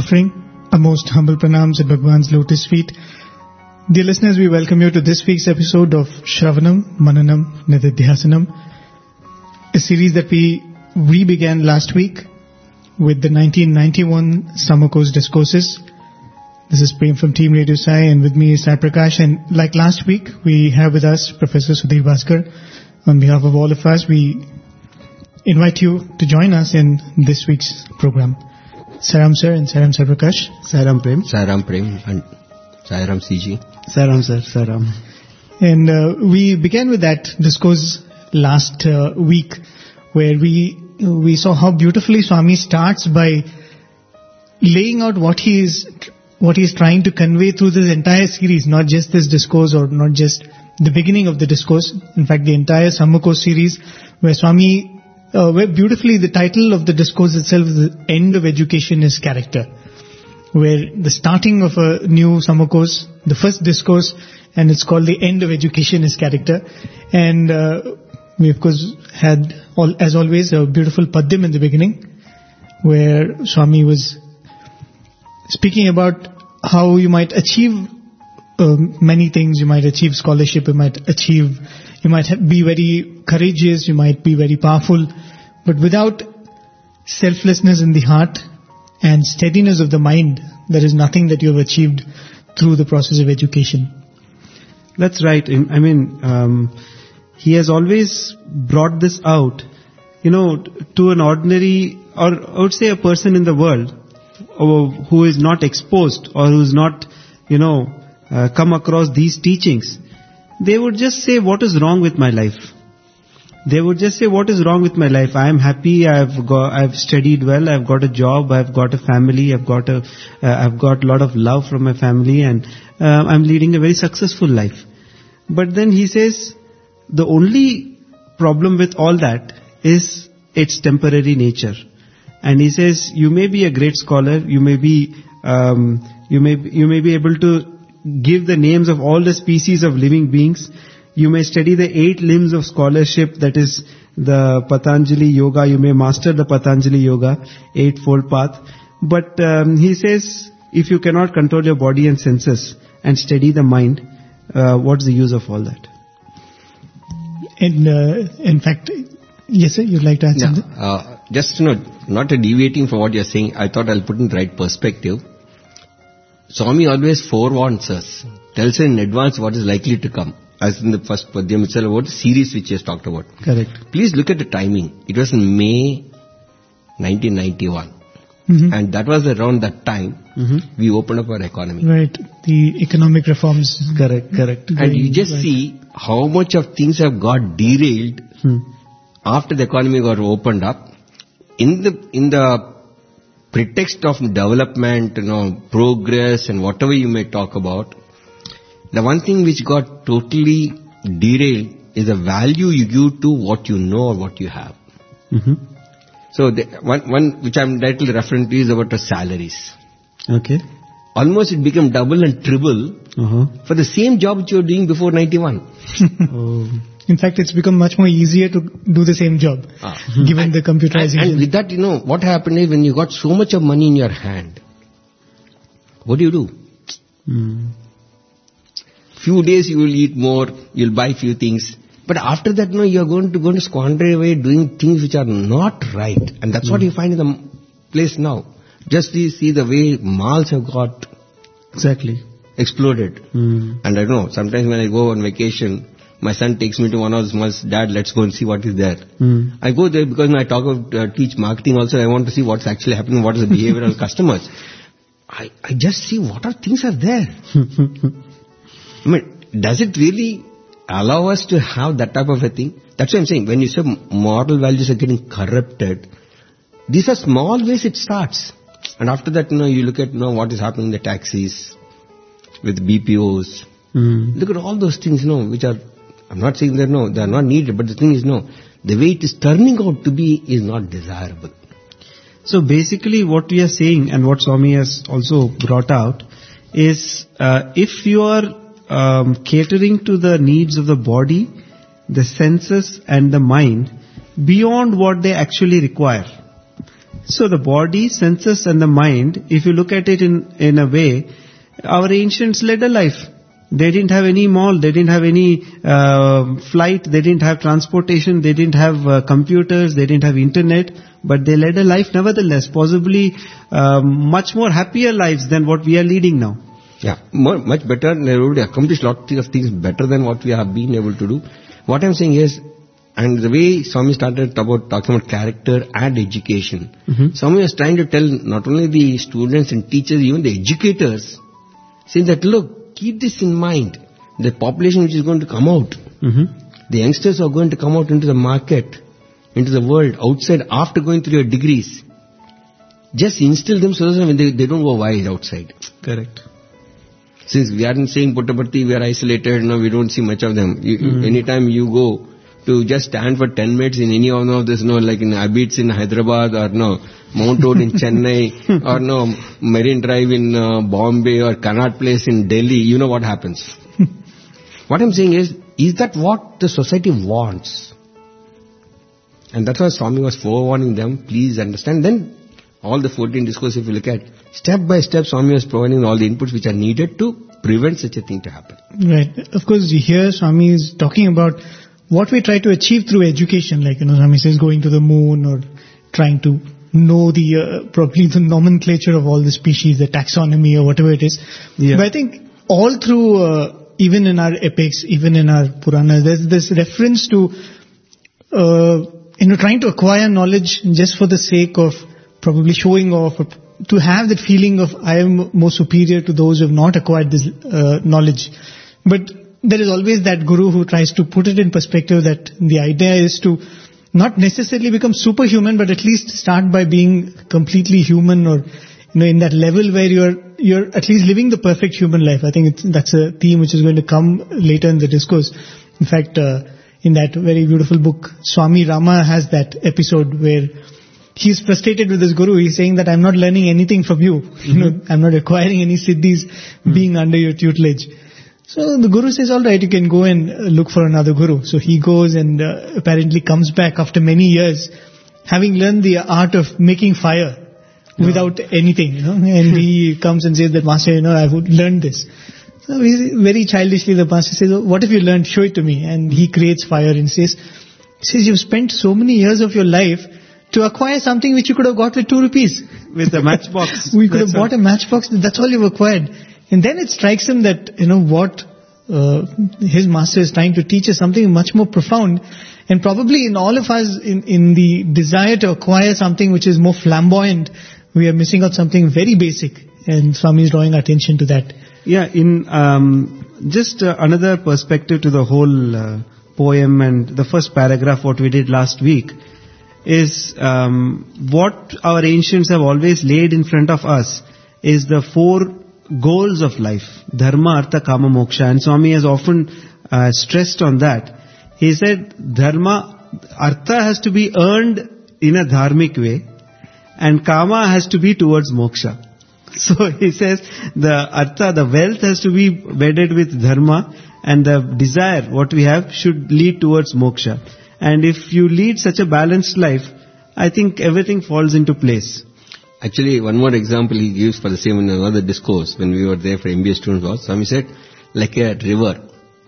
offering a most humble pranams at Bhagwan's lotus feet. Dear listeners, we welcome you to this week's episode of Shravanam, Mananam, Nididhyasanam, a series that we re-began last week with the 1991 Summer Course Discourses. This is Prem from Team Radio Sai, and with me is Sai Prakash. And like last week, we have with us Professor Sudhir Bhaskar. On behalf of all of us, we invite you to join us in this week's program. Sairam sir and Sairam Sai Prakash. Sairam Prem. Sairam Prem and Sairam CG. Sairam sir, Sairam. And we began with that discourse last week, where we saw how beautifully Swami starts by laying out what he is trying to convey through this entire series, not just this discourse or not just the beginning of the discourse. In fact, the entire Summer Course series, where Swami, where beautifully the title of the discourse itself is The End of Education is Character, where the starting of a new Summer Course, the first discourse, and it's called The End of Education is Character. And we of course had, as always, a beautiful Padyam in the beginning, where Swami was speaking about how you might achieve many things. You might achieve scholarship, you might be very courageous, you might be very powerful, but without selflessness in the heart and steadiness of the mind, there is nothing that you have achieved through the process of education. That's right. I mean, he has always brought this out, to an ordinary, or I would say a person in the world who is not exposed or who is not, come across these teachings. They would just say, what is wrong with my life? They would just say, what is wrong with my life? I am happy, I've studied well, I've got a job, I've got a family, I've got a lot of love from my family, and I'm leading a very successful life. But then he says, the only problem with all that is its temporary nature. And he says, you may be a great scholar, you may be able to give the names of all the species of living beings. You may study the 8 limbs of scholarship, that is the Patanjali Yoga. You may master the Patanjali Yoga, 8-fold path. But he says, if you cannot control your body and senses and steady the mind, what's the use of all that? And in fact, yes sir, you'd like to add something? Just not deviating from what you're saying, I thought I'll put in the right perspective. Swami always forewarns us, tells us in advance what is likely to come. As in the first Padyam itself, about the series which he has talked about. Correct. Please look at the timing. It was in May 1991. Mm-hmm. And that was around that time we opened up our economy. Right. The economic reforms. Correct. And you just see how much of things have got derailed after the economy got opened up. In the pretext of development, progress and whatever you may talk about, the one thing which got totally derailed is the value you give to what you know or what you have. Mm-hmm. So one which I'm directly referring to is about the salaries. Okay. Almost it became double and triple for the same job which you were doing before 91. Oh. In fact, it's become much more easier to do the same job, given the computerization. And with that, what happened is when you got so much of money in your hand, what do? Few days you will eat more, you'll buy few things. But after that, you're going to squander away doing things which are not right. And that's what you find in the place now. Just see the way malls have got exploded. And I don't know, sometimes when I go on vacation, my son takes me to one of the malls, Dad, let's go and see what is there. I go there because when I teach marketing also, I want to see what's actually happening, what is the behavior of customers. I just see what are things are there. I mean, does it really allow us to have that type of a thing? That's what I'm saying. When you say moral values are getting corrupted, these are small ways it starts. And after that, you look at what is happening in the taxis, with BPOs. Look at all those things, which are, I'm not saying that, they are not needed, but the thing is, the way it is turning out to be is not desirable. So basically what we are saying, and what Swami has also brought out, is if you are catering to the needs of the body, the senses and the mind beyond what they actually require, So the body, senses and the mind, if you look at it in a way, our ancients led a life. They didn't have any mall, they didn't have any flight, they didn't have transportation, they didn't have computers, they didn't have internet, but they led a life nevertheless, possibly much more happier lives than what we are leading now. Yeah, much better. They already accomplished lot of things better than what we have been able to do. What I'm saying is, and the way Swami started talking about character and education, Swami was trying to tell not only the students and teachers, even the educators, saying that, look, keep this in mind. The population which is going to come out, the youngsters are going to come out into the market, into the world, outside, after going through your degrees. Just instill them so that they don't go wild outside. Correct. Since we aren't saying Puttaparthi, we are isolated, we don't see much of them. Anytime you go to just stand for 10 minutes in any one of this, like in Abits in Hyderabad, or Mount Road in Chennai, or Marine Drive in Bombay, or Connaught Place in Delhi, you know what happens. What I'm saying is that what the society wants? And that's why Swami was forewarning them, please understand. Then all the 14 discourses, if you look at, step by step, Swami was providing all the inputs which are needed to prevent such a thing to happen. Right. Of course, here Swami is talking about what we try to achieve through education, like, Swami says going to the moon or trying to know probably the nomenclature of all the species, the taxonomy or whatever it is. Yeah. But I think all through, even in our epics, even in our Puranas, there's this reference to, trying to acquire knowledge just for the sake of probably showing off, or to have that feeling of I am more superior to those who have not acquired this knowledge. But there is always that guru who tries to put it in perspective that the idea is to not necessarily become superhuman, but at least start by being completely human, or in that level where you're at least living the perfect human life. I think that's a theme which is going to come later in the discourse. In fact, in that very beautiful book, Swami Rama has that episode where he's frustrated with his guru. He's saying that I'm not learning anything from you. I'm not acquiring any siddhis being under your tutelage. So the guru says, all right, you can go and look for another guru. So he goes and apparently comes back after many years, having learned the art of making fire without anything, and he comes and says that, Master, I've learned this. So very childishly the master says, what have you learned? Show it to me. And he creates fire and says, you've spent so many years of your life to acquire something which you could have got with 2 rupees. With a matchbox. We could have bought a matchbox. That's all you've acquired. And then it strikes him that, what his master is trying to teach us something much more profound. And probably in all of us, in the desire to acquire something which is more flamboyant, we are missing out something very basic. And Swami is drawing attention to that. Yeah, in just another perspective to the whole poem and the first paragraph, what we did last week, is what our ancients have always laid in front of us is the 4 goals of life: dharma, artha, kama, moksha. And Swami has often stressed on that. He said dharma, artha has to be earned in a dharmic way, and kama has to be towards moksha. So he says the artha, the wealth has to be wedded with dharma, and the desire, what we have, should lead towards moksha. And if you lead such a balanced life, I think everything falls into place. Actually, one more example he gives for the same in another discourse when we were there for MBA students was, Swami said, like a river.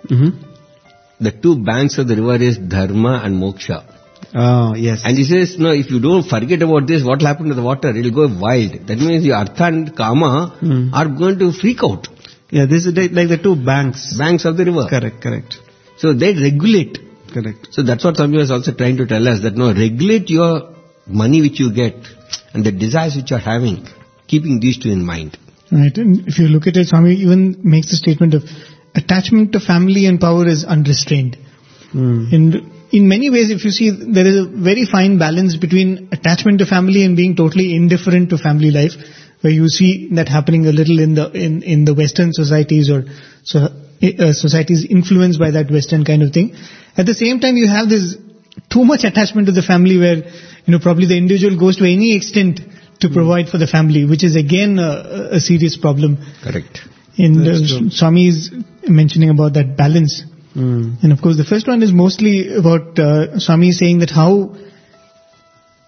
The 2 banks of the river is dharma and moksha. Oh, yes. And he says, if you don't forget about this, what will happen to the water? It will go wild. That means your artha and kama are going to freak out. Yeah, this is like the 2 banks. Banks of the river. Correct. So they regulate. Correct. So that's what Swami was also trying to tell us, that regulate your money which you get and the desires which you are having, keeping these 2 in mind. Right. And if you look at it, Swami even makes the statement of attachment to family and power is unrestrained. And in many ways, if you see, there is a very fine balance between attachment to family and being totally indifferent to family life, where you see that happening a little in the Western societies, or societies influenced by that Western kind of thing. At the same time, you have this too much attachment to the family where, probably the individual goes to any extent to provide for the family, which is again a serious problem. Correct. And Swami is mentioning about that balance. And of course, the first one is mostly about Swami saying that how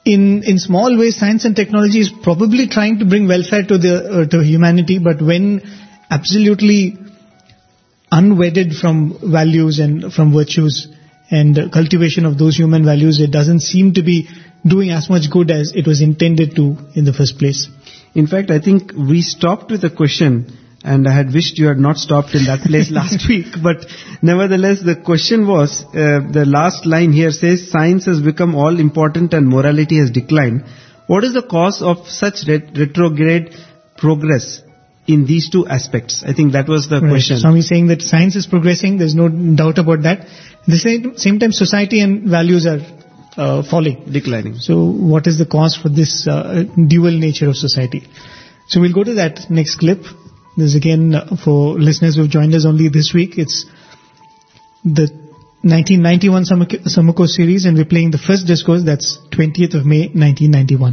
in small ways, science and technology is probably trying to bring welfare to humanity, but when absolutely unwedded from values and from virtues and cultivation of those human values, it doesn't seem to be doing as much good as it was intended to in the first place. In fact, I think we stopped with a question, and I had wished you had not stopped in that place last week. But nevertheless, the question was, the last line here says, science has become all important and morality has declined. What is the cause of such retrograde progress in these two aspects? I think that was the question. Swami is saying that science is progressing, there's no doubt about that. At the same time, society and values are falling. Declining. So what is the cause for this dual nature of society? So we'll go to that next clip. This is again for listeners who've joined us only this week. It's the 1991 Summer Course series, and we're playing the first discourse, that's 20th of May 1991.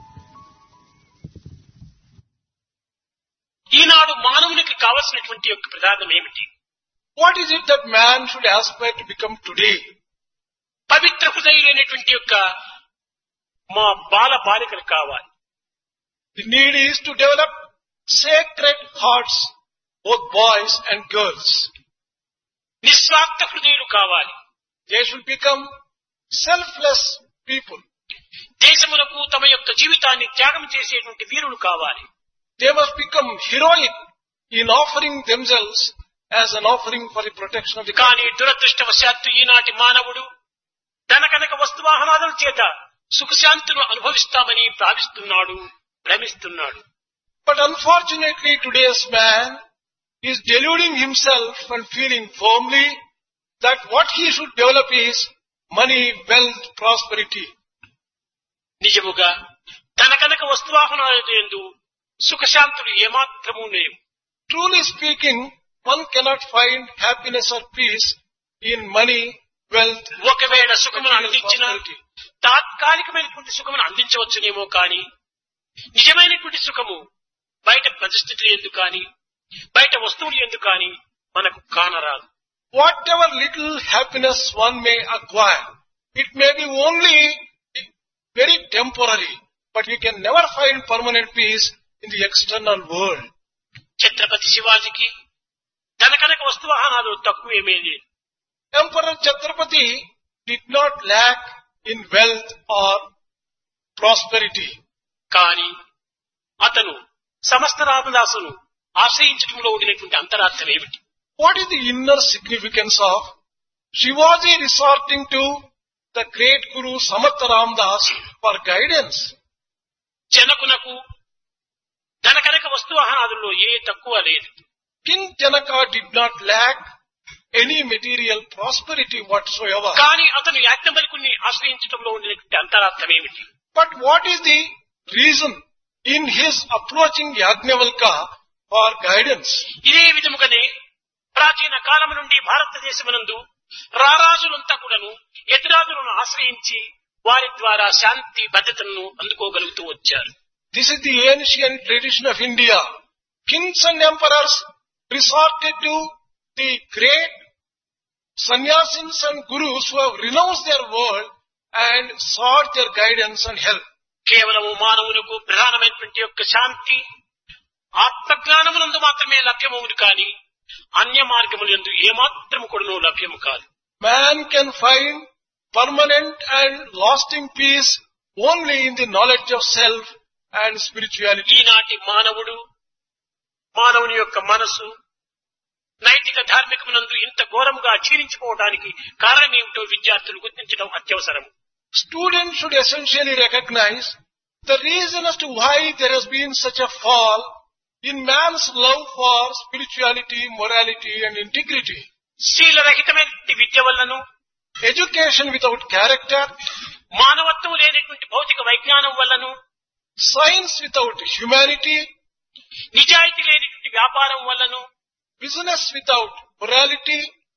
ఈనాడు మానవునికి కావలసినటువంటి యొక్క ప్రధానం ఏమిటి? What is it that man should aspire to become today? పవిత్ర హృదయులైనటువంటి యొక్క మా బాల బాలికలు కావాలి. The need is to develop sacred hearts, both boys and girls. నిస్వార్థ హృదయులు కావాలి. They should become selfless people. దేశములకు తమ యొక్క జీవితాన్ని త్యాగం చేసేటువంటి వీరులు కావాలి. They must become heroic in offering themselves as an offering for the protection of the కానీ country. దురదృష్టవశాత్తు ఈనాటి మానవుడు ధన కనక వస్తువాహనాదుల చేత సుఖశాంతులు అనుభవిస్తామని భావిస్తున్నాడు, భ్రమిస్తున్నాడు. But unfortunately, today's man is deluding himself and feeling firmly that what he should develop is money, wealth, prosperity. నిజముగా ధన కనక వస్తువాహనాలతో యందు సుఖశాంతులు ఏమాత్రమూ లేవు. Truly speaking, one cannot find happiness or peace in money, wealth, ఒకవేళ సుఖమును material అందించిన prosperity. తాత్కాలికమైనటువంటి సుఖమును అందించవచ్చునేమో కానీ నిజమైనటువంటి సుఖము బయట పరిస్థితులు ఎందుకు కానీ బయట వస్తువులు ఎందుకు కానీ మనకు కానరాదు. Whatever little happiness one may acquire, it may be only very temporary, but we can never find permanent peace in the external world. Chhatrapati శివాజీకి ధన కనక వస్తువాహనాలు తక్కువేమీ లేదు. Emperor Chhatrapati did not lack in wealth or prosperity. కానీ అతను సమస్త రామదాసును ఆశ్రయించడంలో ఉండినటువంటి అంతరార్థం ఏమిటి? What is the inner significance of Shivaji resorting to the great Guru Samartha Ramdas for guidance? జనకునకు ధన కనక వస్తువాహనాదుల్లో ఏ తక్కువ లేదు. King Janaka did not lack any material prosperity whatsoever. కానీ అతను యాజ్ఞవల్కుని ఆశ్రయించడంలో ఉండినటువంటి అంతరార్థం ఏమిటి? But what is the reason in his approaching Yajnavalka for guidance? ఇదే విధముగానే ప్రాచీన కాలం నుండి భారతదేశమునందు రారాజులంతా కూడాను ఎదురాజులను ఆశ్రయించి వారి ద్వారా శాంతి భద్రతలను అందుకోగలుగుతూ వచ్చారు. This is the ancient tradition of India. Kings and emperors resorted to the great sannyasins and gurus who have renounced their world and sought their guidance and help. కేవలము మానవులకు ప్రధానమైనటువంటి యొక్క శాంతి ఆత్మజ్ఞానమునందు మాత్రమే లభ్యమవును కానీ అన్య మార్గములందు ఏమాత్రము కూడాను లభ్యము కాదు. Man can find permanent and lasting peace only in the knowledge of self and spirituality. ఈనాటి మానవుని యొక్క మనసు నైతిక ధార్మికమునందు ఇంత ఘోరముగా క్షీణించిపోవడానికి కారణం ఏమిటో విద్యార్థులు గుర్తించడం అత్యవసరం. Students should essentially recognize the reason as to why there has been such a fall in man's love for spirituality, morality and integrity. శీలరహితమైన Vidya వల్లను, Education without character, మానవత్వం లేనటువంటి భౌతిక వైజ్ఞానం వల్లను, science without humanity, నిజాయితీ లేనటువంటి వ్యాపారం వల్లను, business without morality,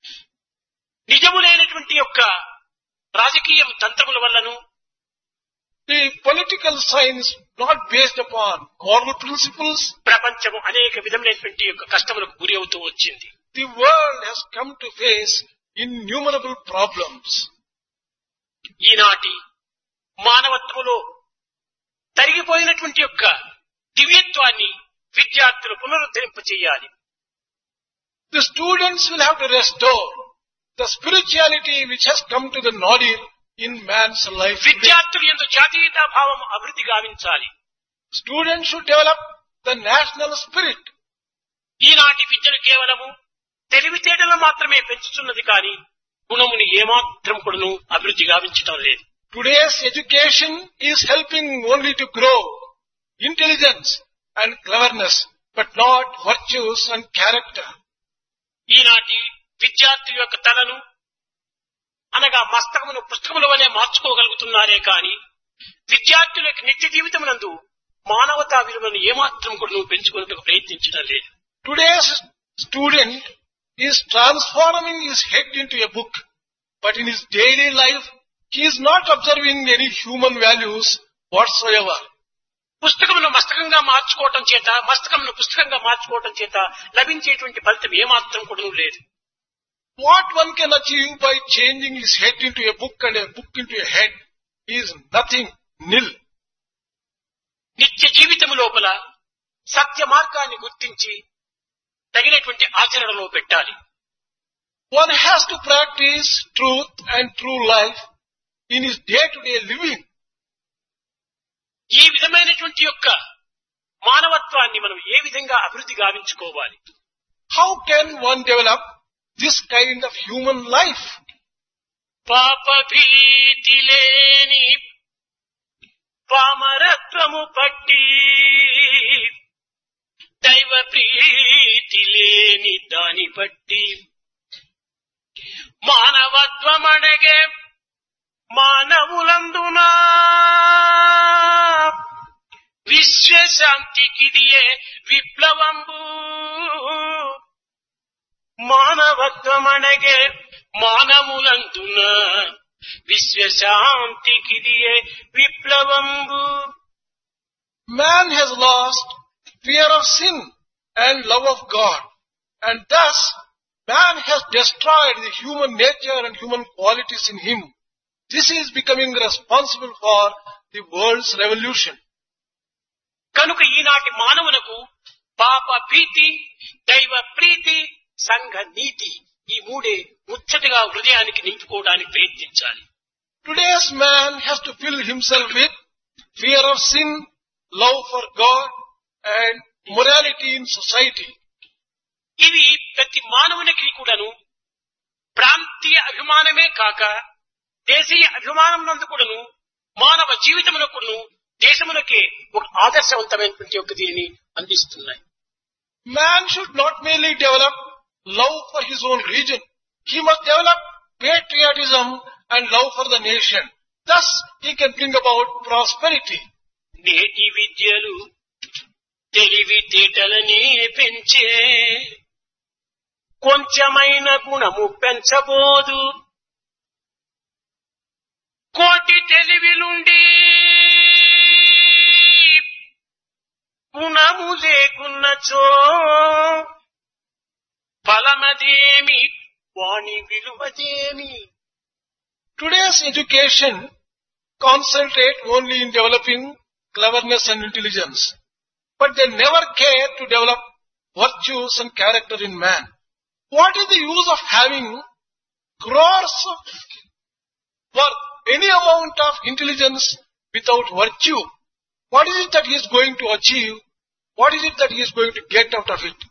నిజము లేనటువంటి యొక్క రాజకీయ తంత్రముల వల్లను, the political science not based upon moral principles, ప్రపంచము అనేక విధములైనటువంటి యొక్క కష్టములకు గురి అవుతూ వచ్చింది. the world has come to face innumerable problems. ఈనాటి మానవత్వములో తరిగిపోయినటువంటి యొక్క దివ్యత్వాన్ని విద్యార్థులు పునరుద్ధరింప చేయాలి. The students will have to restore the spirituality which has come to the nadir in man's life. విద్యార్థులు యందు జాతీయతా భావం అభివృద్ధి గావించాలి. Students should develop the national spirit. ఈనాటి విద్యను కేవలము తెలివితేటలు మాత్రమే పెంచుతున్నది కానీ గుణముని ఏమాత్రం కూడాను అభివృద్ధి గావించడం లేదు. Today's education is helping only to grow intelligence and cleverness, but not virtues and character. ఈనాటి విద్యార్థి యొక్క తలను అనగా మస్తకమును పుస్తకముల వలె మార్చుకోగలుగుతున్నారే కాని విద్యార్థుల యొక్క నిత్య జీవితమునందు మానవతా విలువలను ఏమాత్రం కూడా పెంచుకునేందుకు ప్రయత్నించడం లేదు. Today's student is transforming his head into a book, but in his daily life he is not observing any human values whatsoever. పుస్తకమును మస్తకంగా మార్చుకోవటం చేత మస్తకమును పుస్తకంగా మార్చుకోవటం చేత లభించేటువంటి ఫలితం ఏమాత్రం కూడా లేదు. What one can achieve by changing his head into a book and a book into a head is nothing, nil. నిత్య జీవితము లోపల సత్య మార్గాన్ని గుర్తించి తగినటువంటి ఆచరణలో పెట్టాలి. One has to practice truth and true life in his day-to-day living. ఈ విధమైనటువంటి యొక్క మానవత్వాన్ని మనం ఏ విధంగా అభివృద్ధి గావించుకోవాలి? How can one develop this kind of human life? పాప భీతి లేని పామరత్వము పట్టి దైవ ప్రీతి లేని దాని పట్టి మానవత్వమడగే మానవులందునా విశ్వశాంతికిదియే విప్లవంబు మానవత్వమనగే మానవులందున విశ్వశాంతికిదియే విప్లవంబు. Man has lost fear of sin and love of God, and thus man has destroyed the human nature and human qualities in him. This is becoming responsible for the world's revolution. కనుక ఈనాటి మానవులకు పాప భీతి, దైవ ప్రీతి, సంఘ నీతి ఈ మూడే ముచ్చటగా హృదయానికి నింపుకోవడానికి ప్రయత్నించాలి. Today's man has to fill himself with fear of sin, love for God, and morality in society. ఇవి ప్రతి మానవునికి కూడాను ప్రాంతీయ అభిమానమే కాక దేశీయ అభిమానం నందు కూడాను మానవ జీవితమునకును దేశమునకే ఒక ఆదర్శవంతమైనటువంటి ఒక దీనిని అందిస్తున్నాయి. Man should not merely develop love for his own region. He must develop patriotism and love for the nation. Thus he can bring about prosperity. నేటి విద్యలు తెలివితేటలనే పెంచే కొంచెమైన గుణము పెంచబోదు కోటి తెలివిలుండి గుణము లేకున్నచో ఫలమదేమి వాణి విలువదేమి. Today's education concentrate only in developing cleverness and intelligence, but they never care to develop virtues and character in man. What is the use of having crores of worth, any amount of intelligence without virtue? What is it that he is going to achieve? What is it that he is going to get out of it?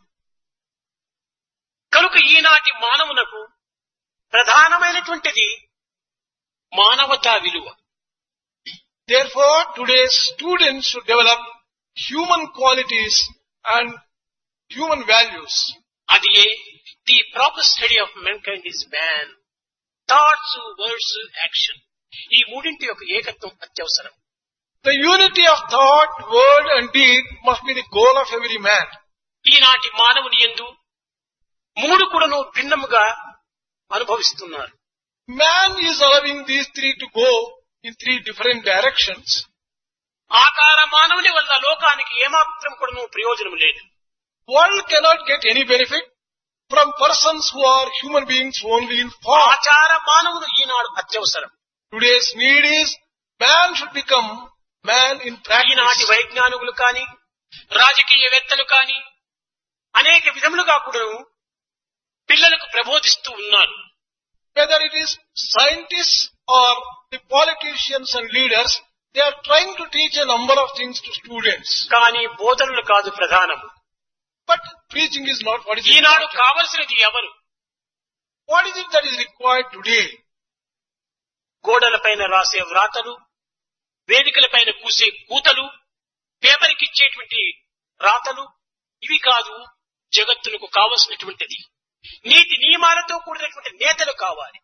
కనుక ఈనాటి మానవునకు ప్రధానమైనటువంటిది మానవతా విలువ. Therefore, today's students should develop human qualities and human values. అది the proper study of mankind is man. Thoughts, words, action ఈ మూడింటి యొక్క ఏకత్వం అత్యవసరం. The unity of thought, word and deed must be the goal of every man. ఈనాటి మానవుని యందు మూడు కూడాను భిన్నముగా అనుభవిస్తున్నారు. Man is allowing these three to go in three different directions. ఆకార మానవుని వల్ల లోకానికి ఏమాత్రం కూడాను ప్రయోజనం లేదు. World cannot get any benefit from persons who are human beings only in form. ఆచార మానవుడు ఈనాడు అత్యవసరం. Today's need is man should become man in ఈనాటి practice. వైజ్ఞానికులు కాని రాజకీయవేత్తలు కాని అనేక విధములుగా కూడా పిల్లలకు ప్రబోధిస్తూ ఉన్నారు. Whether it is scientists or the politicians and leaders, they are trying to teach a number of things to students. కానీ బోధనలు కాదు ప్రధానం. But preaching is not what is Eenadu important. కావలసినది ఎవరు? What is it that is required today? గోడలపైన రాసే వ్రాతలు, వేదికలపైన కూసే కూతలు, పేపర్కి ఇచ్చేటువంటి రాతలు, ఇవి కాదు జగత్తులకు కావలసినటువంటిది. నీతి నియమాలతో కూడినటువంటి నేతలు కావాలి.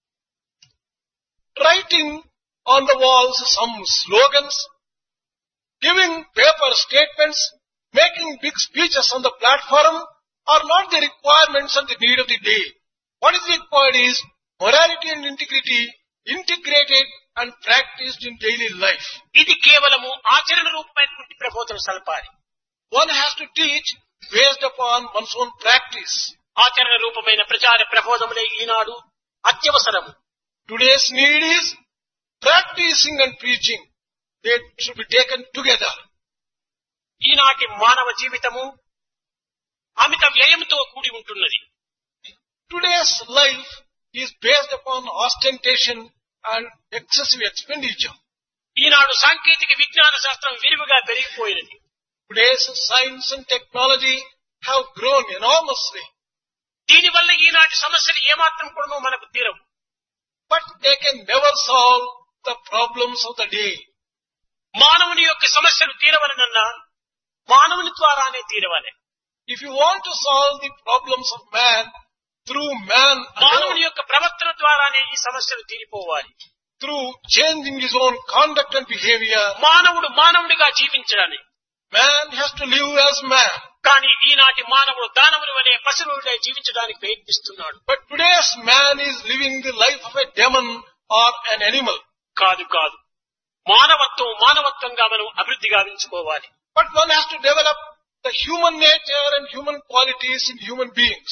Writing on the walls some slogans, giving paper statements, making big speeches on the platform are not the requirements and the need of the day. What is required is morality and integrity integrated and practiced in daily life. ఇది కేవలము ఆచరణ రూపమైనటువంటి ప్రబోధన సలపాలి. One has to teach based upon one's own practice. ఆచరణ రూపమైన ప్రచార ప్రబోధములే ఈనాడు అత్యవసరము. Today's need is practicing and preaching. They should be taken together. ఈనాటి మానవ జీవితము అమిత వ్యయంతో కూడి ఉంటున్నది. Today's life is based upon ostentation and excessive expenditure. ఈనాడు సాంకేతిక విజ్ఞాన శాస్త్రం విరివిగా పెరిగిపోయినది. Today's science and technology have grown enormously, దీనివల్ల ఈనాటి సమస్యలు ఏమాత్రం కూడా మనకు తీరవు. but they can never solve the problems of the day. మానవుని యొక్క సమస్యలు తీరవలనన్నా మానవుని ద్వారానే తీరవాలి. If you want to solve the problems of man through man మానవుని alone, యొక్క ప్రవర్తన ద్వారానే ఈ సమస్యలు తీరిపోవాలి. through changing his own conduct and behavior, మానవుడు మానవుడిగా జీవించడాన్ని. man has to live as man. కానీ ఈనాటి మానవుడు దానవుడు అనే పశువులై జీవించడానికి ప్రయత్నిస్తున్నాడు. But today's man is living the life of a demon or an animal. కాదు కాదు, మానవత్వంగా మనం అభివృద్ధి గావించుకోవాలి. But one has to develop the human nature and human qualities in human beings.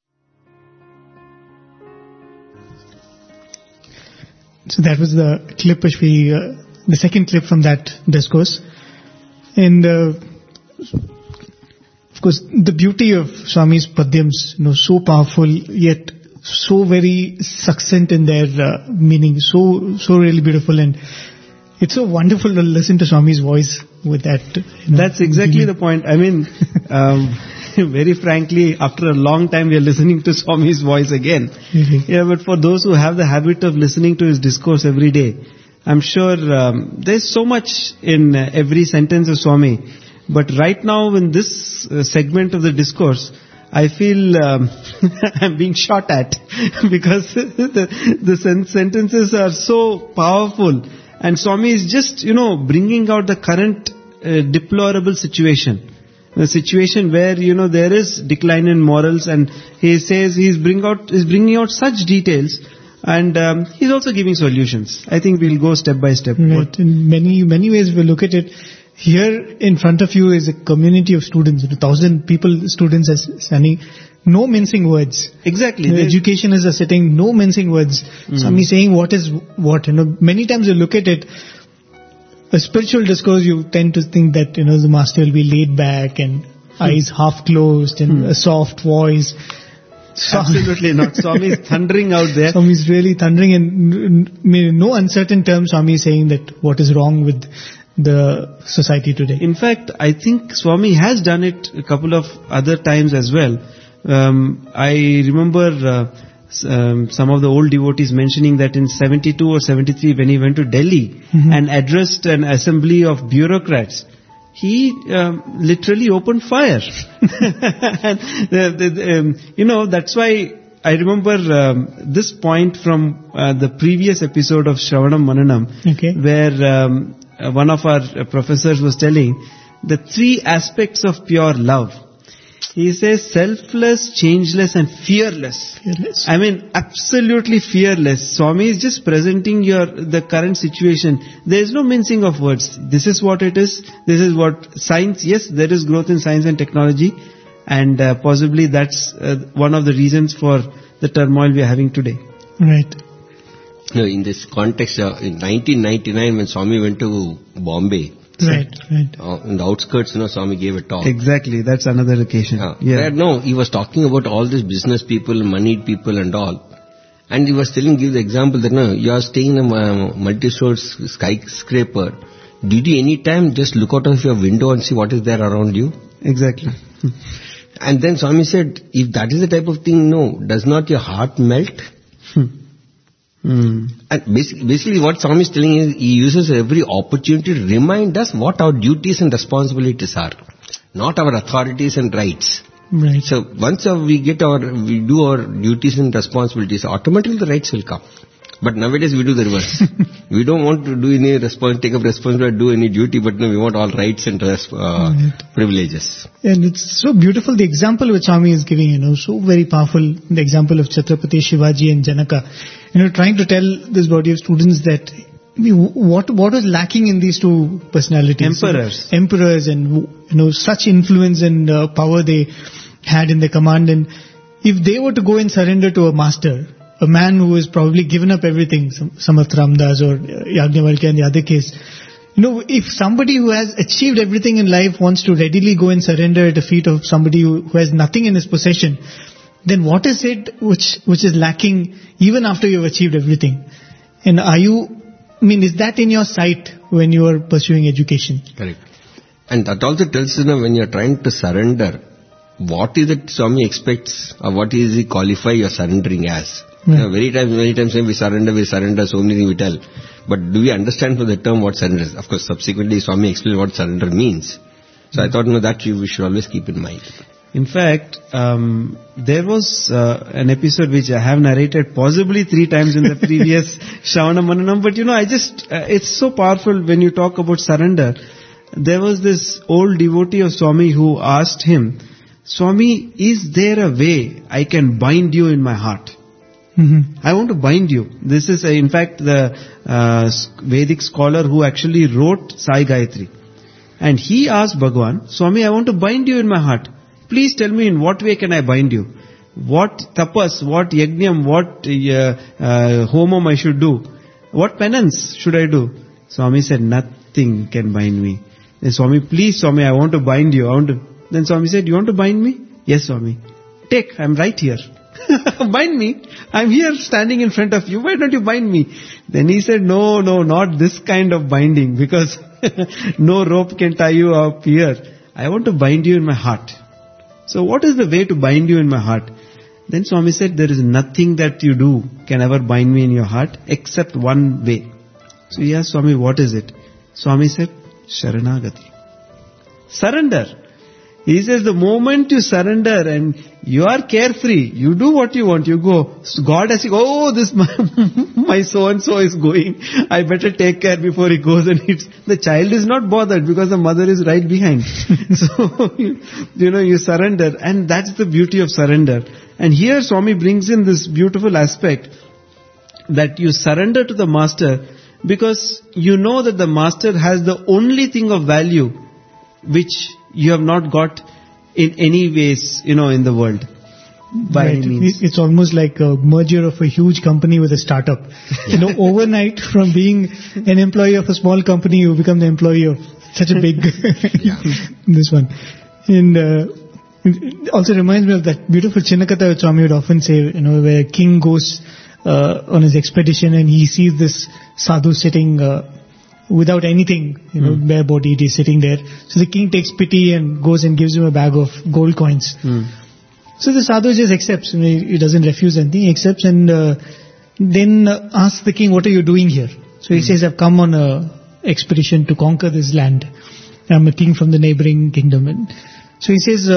So that was the clip which the second clip from that discourse. And of course, the beauty of Swami's padyams, so powerful yet so very succinct in their meaning, so really beautiful, and it's so wonderful to listen to Swami's voice with that. That's exactly the point. I mean, very frankly, after a long time, we are listening to Swami's voice again. Mhm. Yeah, but for those who have the habit of listening to his discourse every day, I'm sure there's so much in every sentence of Swami. But right now, in this segment of the discourse, I feel I'm being shot at because the sentences are so powerful. And Swami is just, bringing out the current deplorable situation. The situation where, there is decline in morals, and he says he's bringing out such details, and he's also giving solutions. I think we'll go step by step. Right. In many ways, we look at it. Here in front of you is a community of students, 1,000 people, students as Sunny. No mincing words. Exactly. The education is a sitting, no mincing words. Swami saying what is what. Many times you look at it, a spiritual discourse, you tend to think that, the master will be laid back and eyes half closed and a soft voice. Absolutely not. Swami is thundering out there. Swami is really thundering, and no uncertain terms Swami is saying that what is wrong with the society today. In fact, I think Swami has done it a couple of other times as well. I remember some of the old devotees mentioning that in 72 or 73, when he went to Delhi and addressed an assembly of bureaucrats, he literally opened fire. And that's why I remember this point from the previous episode of Shravanam Mananam, Okay. where one of our professors was telling the three aspects of pure love. He says selfless, changeless, and fearless. Fearless. I mean, absolutely fearless. Swami is just presenting the current situation. There is no mincing of words. This is what it is. This is what science. Yes, there is growth in science and technology, and possibly that's one of the reasons for the turmoil we are having today. Right. No, in this context, in 1999 when Swami went to Bombay, Right. in the outskirts, Swami gave a talk. Exactly, that's another occasion. Where, he was talking about all these business people, moneyed people and all. And he was give the example that, you are staying in a multi-story skyscraper. Did you any time just look out of your window and see what is there around you? Exactly. And then Swami said, if that is the type of thing, does not your heart melt? And basically what Swami is telling is, he uses every opportunity to remind us what our duties and responsibilities are, not our authorities and rights. Right. So once we do our duties and responsibilities, automatically the rights will come. But nowadays we do the reverse. We don't want to do any take up responsibility, do any duty, but we want all rights and privileges. And it's so beautiful, the example which Swami is giving, so very powerful, the example of Chhatrapati Shivaji and Janaka. Trying to tell this body of students that what was lacking in these two personalities. Emperors and, such influence and power they had in the command. And if they were to go and surrender to a master, a man who has probably given up everything, Samarth Ramdas or Yajnavalkya in the other case, if somebody who has achieved everything in life wants to readily go and surrender at the feet of somebody who has nothing in his possession, then what is it which is lacking even after you've achieved everything? And is that in your sight when you are pursuing education? Correct. And that also tells us when you're trying to surrender, what is it Swami expects, or what is he qualify you're surrendering as? Right. Many times when we surrender, so many things we tell. But do we understand for the term what surrender is? Of course, subsequently Swami explained what surrender means. So I thought, that we should always keep in mind. In fact, there was an episode which I have narrated possibly 3 times in the previous Shravana Mananam, but it's so powerful when you talk about surrender. There was this old devotee of Swami who asked him, Swami, is there a way I can bind you in my heart? I want to bind you. This is in fact the Vedic scholar who actually wrote Sai Gayatri. And he asked Bhagavan, Swami, I want to bind you in my heart. Please tell me in what way can I bind you? What tapas, what yajnam, what homam I should do? What penance should I do? Swami said, nothing can bind me. Then Swami, please Swami, I want to bind you. Then Swami said, you want to bind me? Yes Swami. Take, I'm right here. Bind me. I'm here standing in front of you. Why don't you bind me? Then he said, no, not this kind of binding, because no rope can tie you up here. I want to bind you in my heart. So what is the way to bind you in my heart? Then Swami said, there is nothing that you do can ever bind me in your heart except one way. So he asked Swami, what is it? Swami said, Sharanagati. Surrender. He says the moment you surrender and you are carefree, you do what you want, you go. God has to go, this my so-and-so is going. I better take care before he goes and eats. The child is not bothered because the mother is right behind. So, you surrender, and that's the beauty of surrender. And here Swami brings in this beautiful aspect that you surrender to the master because you know that the master has the only thing of value which you have not got in any ways, in the world. By any means. It's almost like a merger of a huge company with a startup. Overnight from being an employee of a small company, you become the employee of such a big, this one. And it also reminds me of that beautiful Chinnakatha which Swami would often say, where a king goes on his expedition and he sees this sadhu sitting without anything, bare-bodied, he's sitting there. So the king takes pity and goes and gives him a bag of gold coins. So the sadhu just accepts, he doesn't refuse anything, he accepts and then asks the king, what are you doing here? So he says, I've come on a expedition to conquer this land. I'm a king from the neighboring kingdom. And so he says,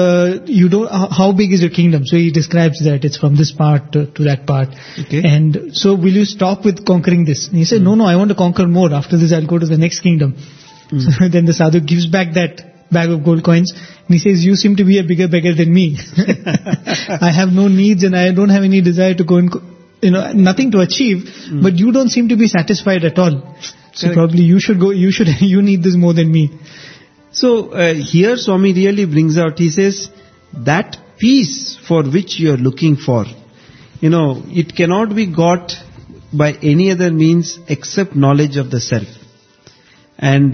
how big is your kingdom? So he describes that it's from this part to that part. Okay. And so will you stop with conquering this? And he said, no, I want to conquer more. After this I'll go to the next kingdom. So then the sadhu gives back that bag of gold coins and he says, you seem to be a bigger beggar than me. I have no needs and I don't have any desire to go and, nothing to achieve, but you don't seem to be satisfied at all. So Correct. Probably you need this more than me. So here Swami really brings out, he says, that peace for which you are looking for, it cannot be got by any other means except knowledge of the self. And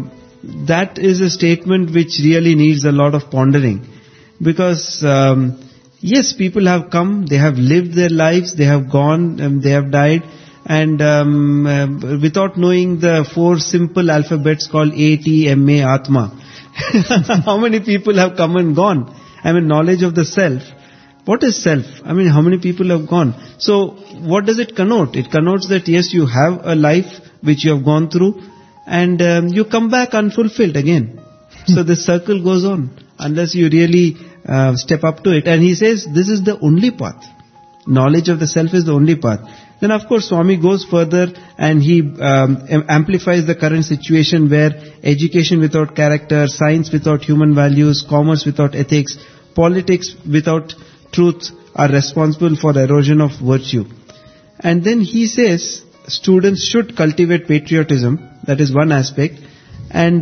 that is a statement which really needs a lot of pondering. Because, yes, people have come, they have lived their lives, they have gone, they have died, and without knowing the 4 simple alphabets called A, T, M, A, Atma. How many people have come and gone? I mean, knowledge of the self. What is self? I mean, how many people have gone? So, what does it connote? It connotes that yes, you have a life which you have gone through, and you come back unfulfilled again. So the circle goes on unless you really step up to it. And he says this is the only path. Knowledge of the self is the only path. Then of course Swami goes further and he amplifies the current situation where education without character, science without human values, commerce without ethics, politics without truth are responsible for erosion of virtue. And then he says students should cultivate patriotism. That is one aspect. And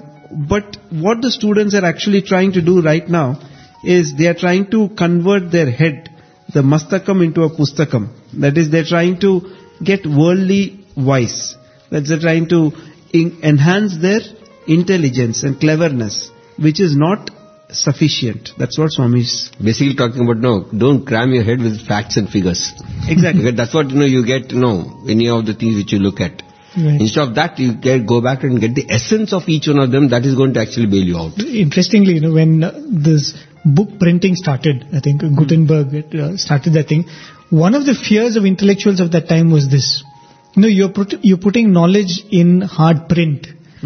but what the students are actually trying to do right now is they are trying to convert their head, the mastakam, into a pustakam. That is, they're trying to get worldly wise. That's they're trying to enhance their intelligence and cleverness, which is not sufficient. That's what Swami is basically talking about. No, don't cram your head with facts and figures. Exactly. Because that's what you get. Any of the things which you look at. Right. Instead of that, you go back and get the essence of each one of them. That is going to actually bail you out. Interestingly, when this book printing started, I think Gutenberg started that thing. One of the fears of intellectuals of that time was this. You're putting knowledge in hard print,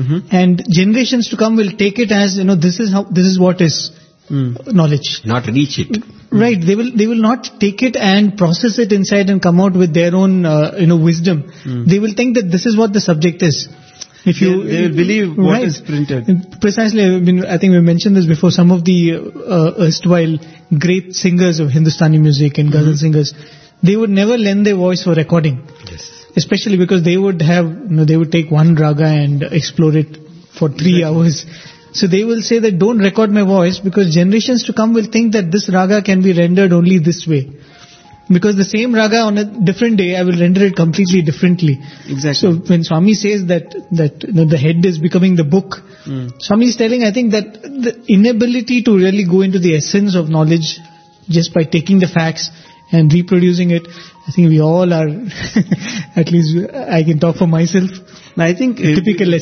and generations to come will take it as this is what is knowledge. Not reach it. Right. They will not take it and process it inside and come out with their own wisdom. They will think that this is what the subject is. If they will believe what is printed. Precisely. I think we mentioned this before. Some of the erstwhile great singers of Hindustani music and ghazal singers, they would never lend their voice for recording. Yes. Especially because they would have, they would take one raga and explore it for 3 hours. So they will say that don't record my voice because generations to come will think that this raga can be rendered only this way. Because the same raga on a different day, I will render it completely differently. Exactly. So when Swami says that the head is becoming the book, Swami is telling, I think, that the inability to really go into the essence of knowledge just by taking the facts and reproducing it, I think we all are, at least I can talk for myself. I think typical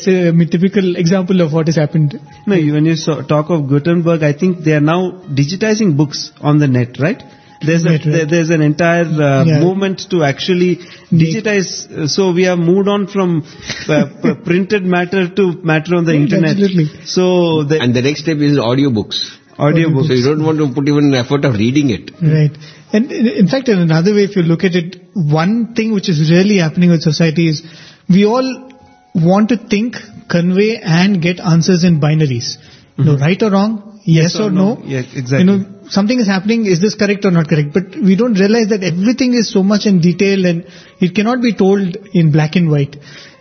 example of what has happened. No, when you talk of Gutenberg, I think they are now digitizing books on the net, right? There's an entire movement to actually digitize. So we have moved on from printed matter to matter on the internet. Absolutely. So and the next step is audiobooks. Audiobooks. So you don't want to put even an effort of reading it. Right. And in fact, in another way, if you look at it, one thing which is really happening with society is we all want to think, convey and get answers in binaries. Right or wrong, yes or no. Yeah, exactly. Something is happening, is this correct or not correct? But we don't realize that everything is so much in detail and it cannot be told in black and white.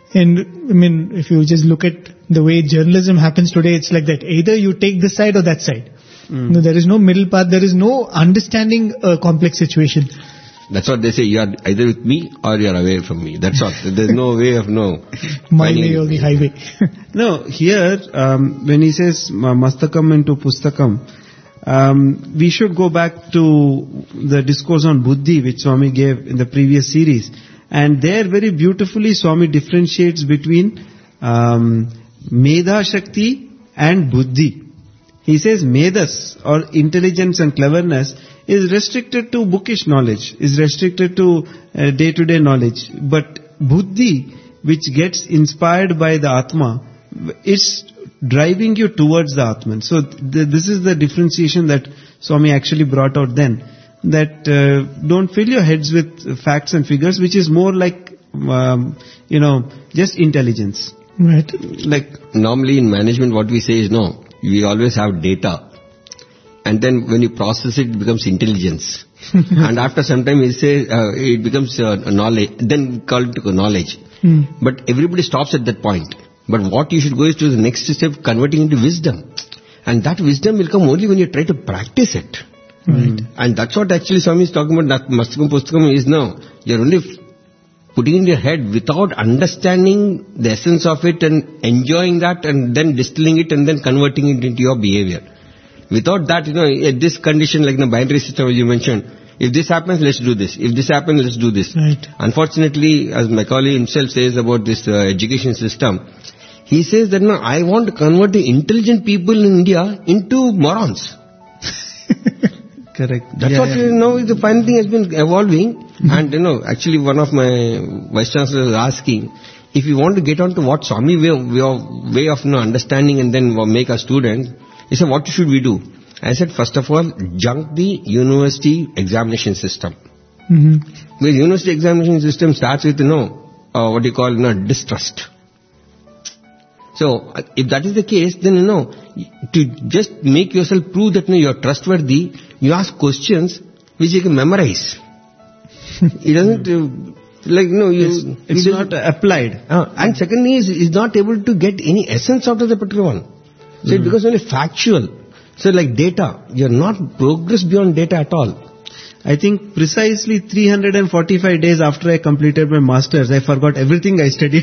And if you just look at the way journalism happens today, it's like that. Either you take this side or that side. There is no middle path. There is no understanding a complex situation. That's what they say. You are either with me or you are away from me. That's all. There's no way of my way or the highway. No, here when he says mastakam into pustakam, we should go back to the discourse on buddhi which Swami gave in the previous series. And there very beautifully Swami differentiates between medha shakti and buddhi. He says medas or intelligence and cleverness is restricted to bookish knowledge, is restricted to day-to-day knowledge. But buddhi, which gets inspired by the Atma, is driving you towards the Atman. So this is the differentiation that Swami actually brought out then. That don't fill your heads with facts and figures, which is more like, just intelligence. Right. Like normally in management what we say is no. We always have data. And then when you process it, it becomes intelligence. And after some time we say it becomes knowledge. Then we call it knowledge. But everybody stops at that point. But what you should go is to the next step, converting into wisdom. And that wisdom will come only when you try to practice it. Right. And that's what actually Swami is talking about. That mastakam pustakam is now. You're only putting in your head without understanding the essence of it and enjoying that and then distilling it and then converting it into your behavior. Without that, at this condition, like the binary system as you mentioned, if this happens, let's do this. If this happens, let's do this. Right. Unfortunately, as Macaulay himself says about this education system, he says that, I want to convert the intelligent people in India into morons. Correct. That's what the final thing has been evolving. And actually one of my vice chancellors was asking, if you want to get on to what Swami way of understanding and then make a student, he said, what should we do? I said, first of all, junk the university examination system. Mm-hmm. The university examination system starts with, distrust. So, if that is the case, then, to just make yourself prove that, you're trustworthy, you ask questions which you can memorize. It doesn't, it's not applied. And second thing is not able to get any essence out of the particular one. So it becomes only factual. So like data, you're not progress beyond data at all. I think precisely 345 days after I completed my masters, I forgot everything I studied.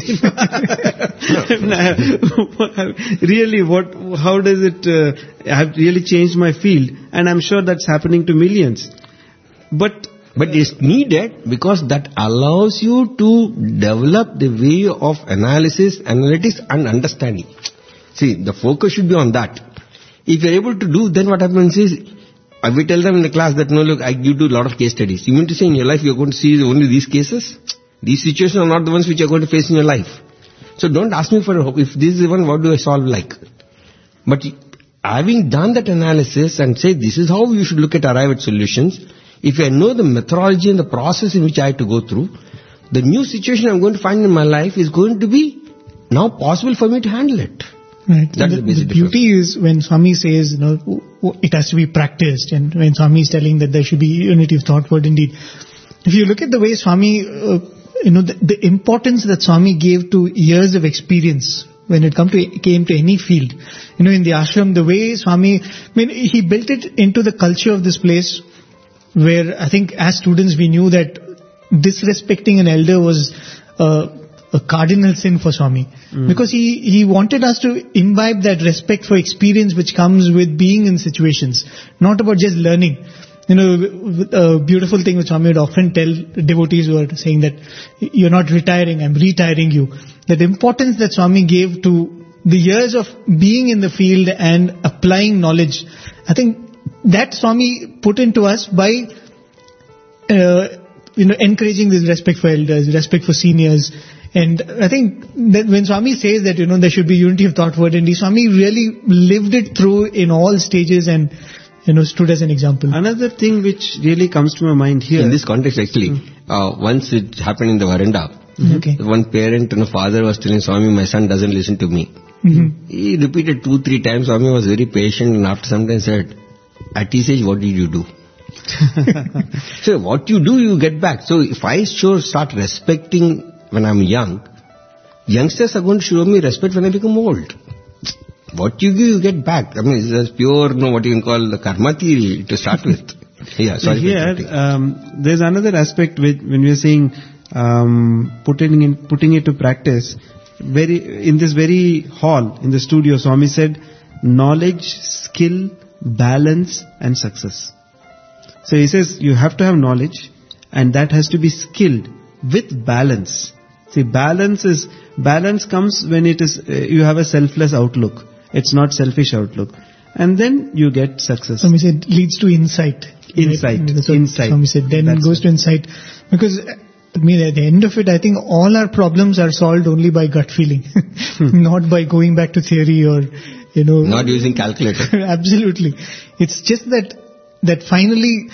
Really, how does it, have really changed my field, and I'm sure that's happening to millions. But it's needed because that allows you to develop the way of analysis, analytics and understanding. See, the focus should be on that. If you're able to do, then what happens is, we tell them in the class that, you do a lot of case studies. You mean to say in your life you're going to see only these cases? These situations are not the ones which you're going to face in your life. So don't ask me for if this is the one, what do I solve like? But having done that analysis and say this is how you should look at arrive at solutions, if I know the methodology and the process in which I have to go through, the new situation I'm going to find in my life is going to be now possible for me to handle it. Right. That's the basic beauty is when Swami says, it has to be practiced, and when Swami is telling that there should be unity of thought, word, and deed. If you look at the way Swami, the importance that Swami gave to years of experience when it came to any field. In the ashram, the way Swami, he built it into the culture of this place, where I think as students we knew that disrespecting an elder was a cardinal sin for Swami. Because he wanted us to imbibe that respect for experience which comes with being in situations, not about just learning. A beautiful thing which Swami would often tell devotees who are saying that you're not retiring, I'm retiring you. That importance that Swami gave to the years of being in the field and applying knowledge, I think that Swami put into us by encouraging this respect for elders, respect for seniors. And I think that when Swami says that, there should be unity of thought, word and deed, Swami really lived it through in all stages and, stood as an example. Another thing which really comes to my mind here. In this context actually, once it happened in the veranda. Okay. One parent and a father was telling Swami, my son doesn't listen to me. Mm-hmm. He repeated 2-3 times. Swami was very patient and after some time said, at his age, what did you do? So what you do, you get back. So if I start respecting when I'm young, youngsters are going to show me respect when I become old. What you give, you get back. It's just pure, what you can call the karma theory to start with. Yeah, sorry. Here, there's another aspect when we are saying putting it to practice. In this very hall, in the studio, Swami said, knowledge, skill, balance and success. So he says you have to have knowledge and that has to be skilled with balance. See, balance comes when it is you have a selfless outlook. It's not selfish outlook. And then you get success. Swami said leads to insight. Insight. Right? That's what insight. Swami said. Then it goes to insight. Because at the end of it, I think all our problems are solved only by gut feeling. Not by going back to theory or, not using calculator. Absolutely. It's just that finally,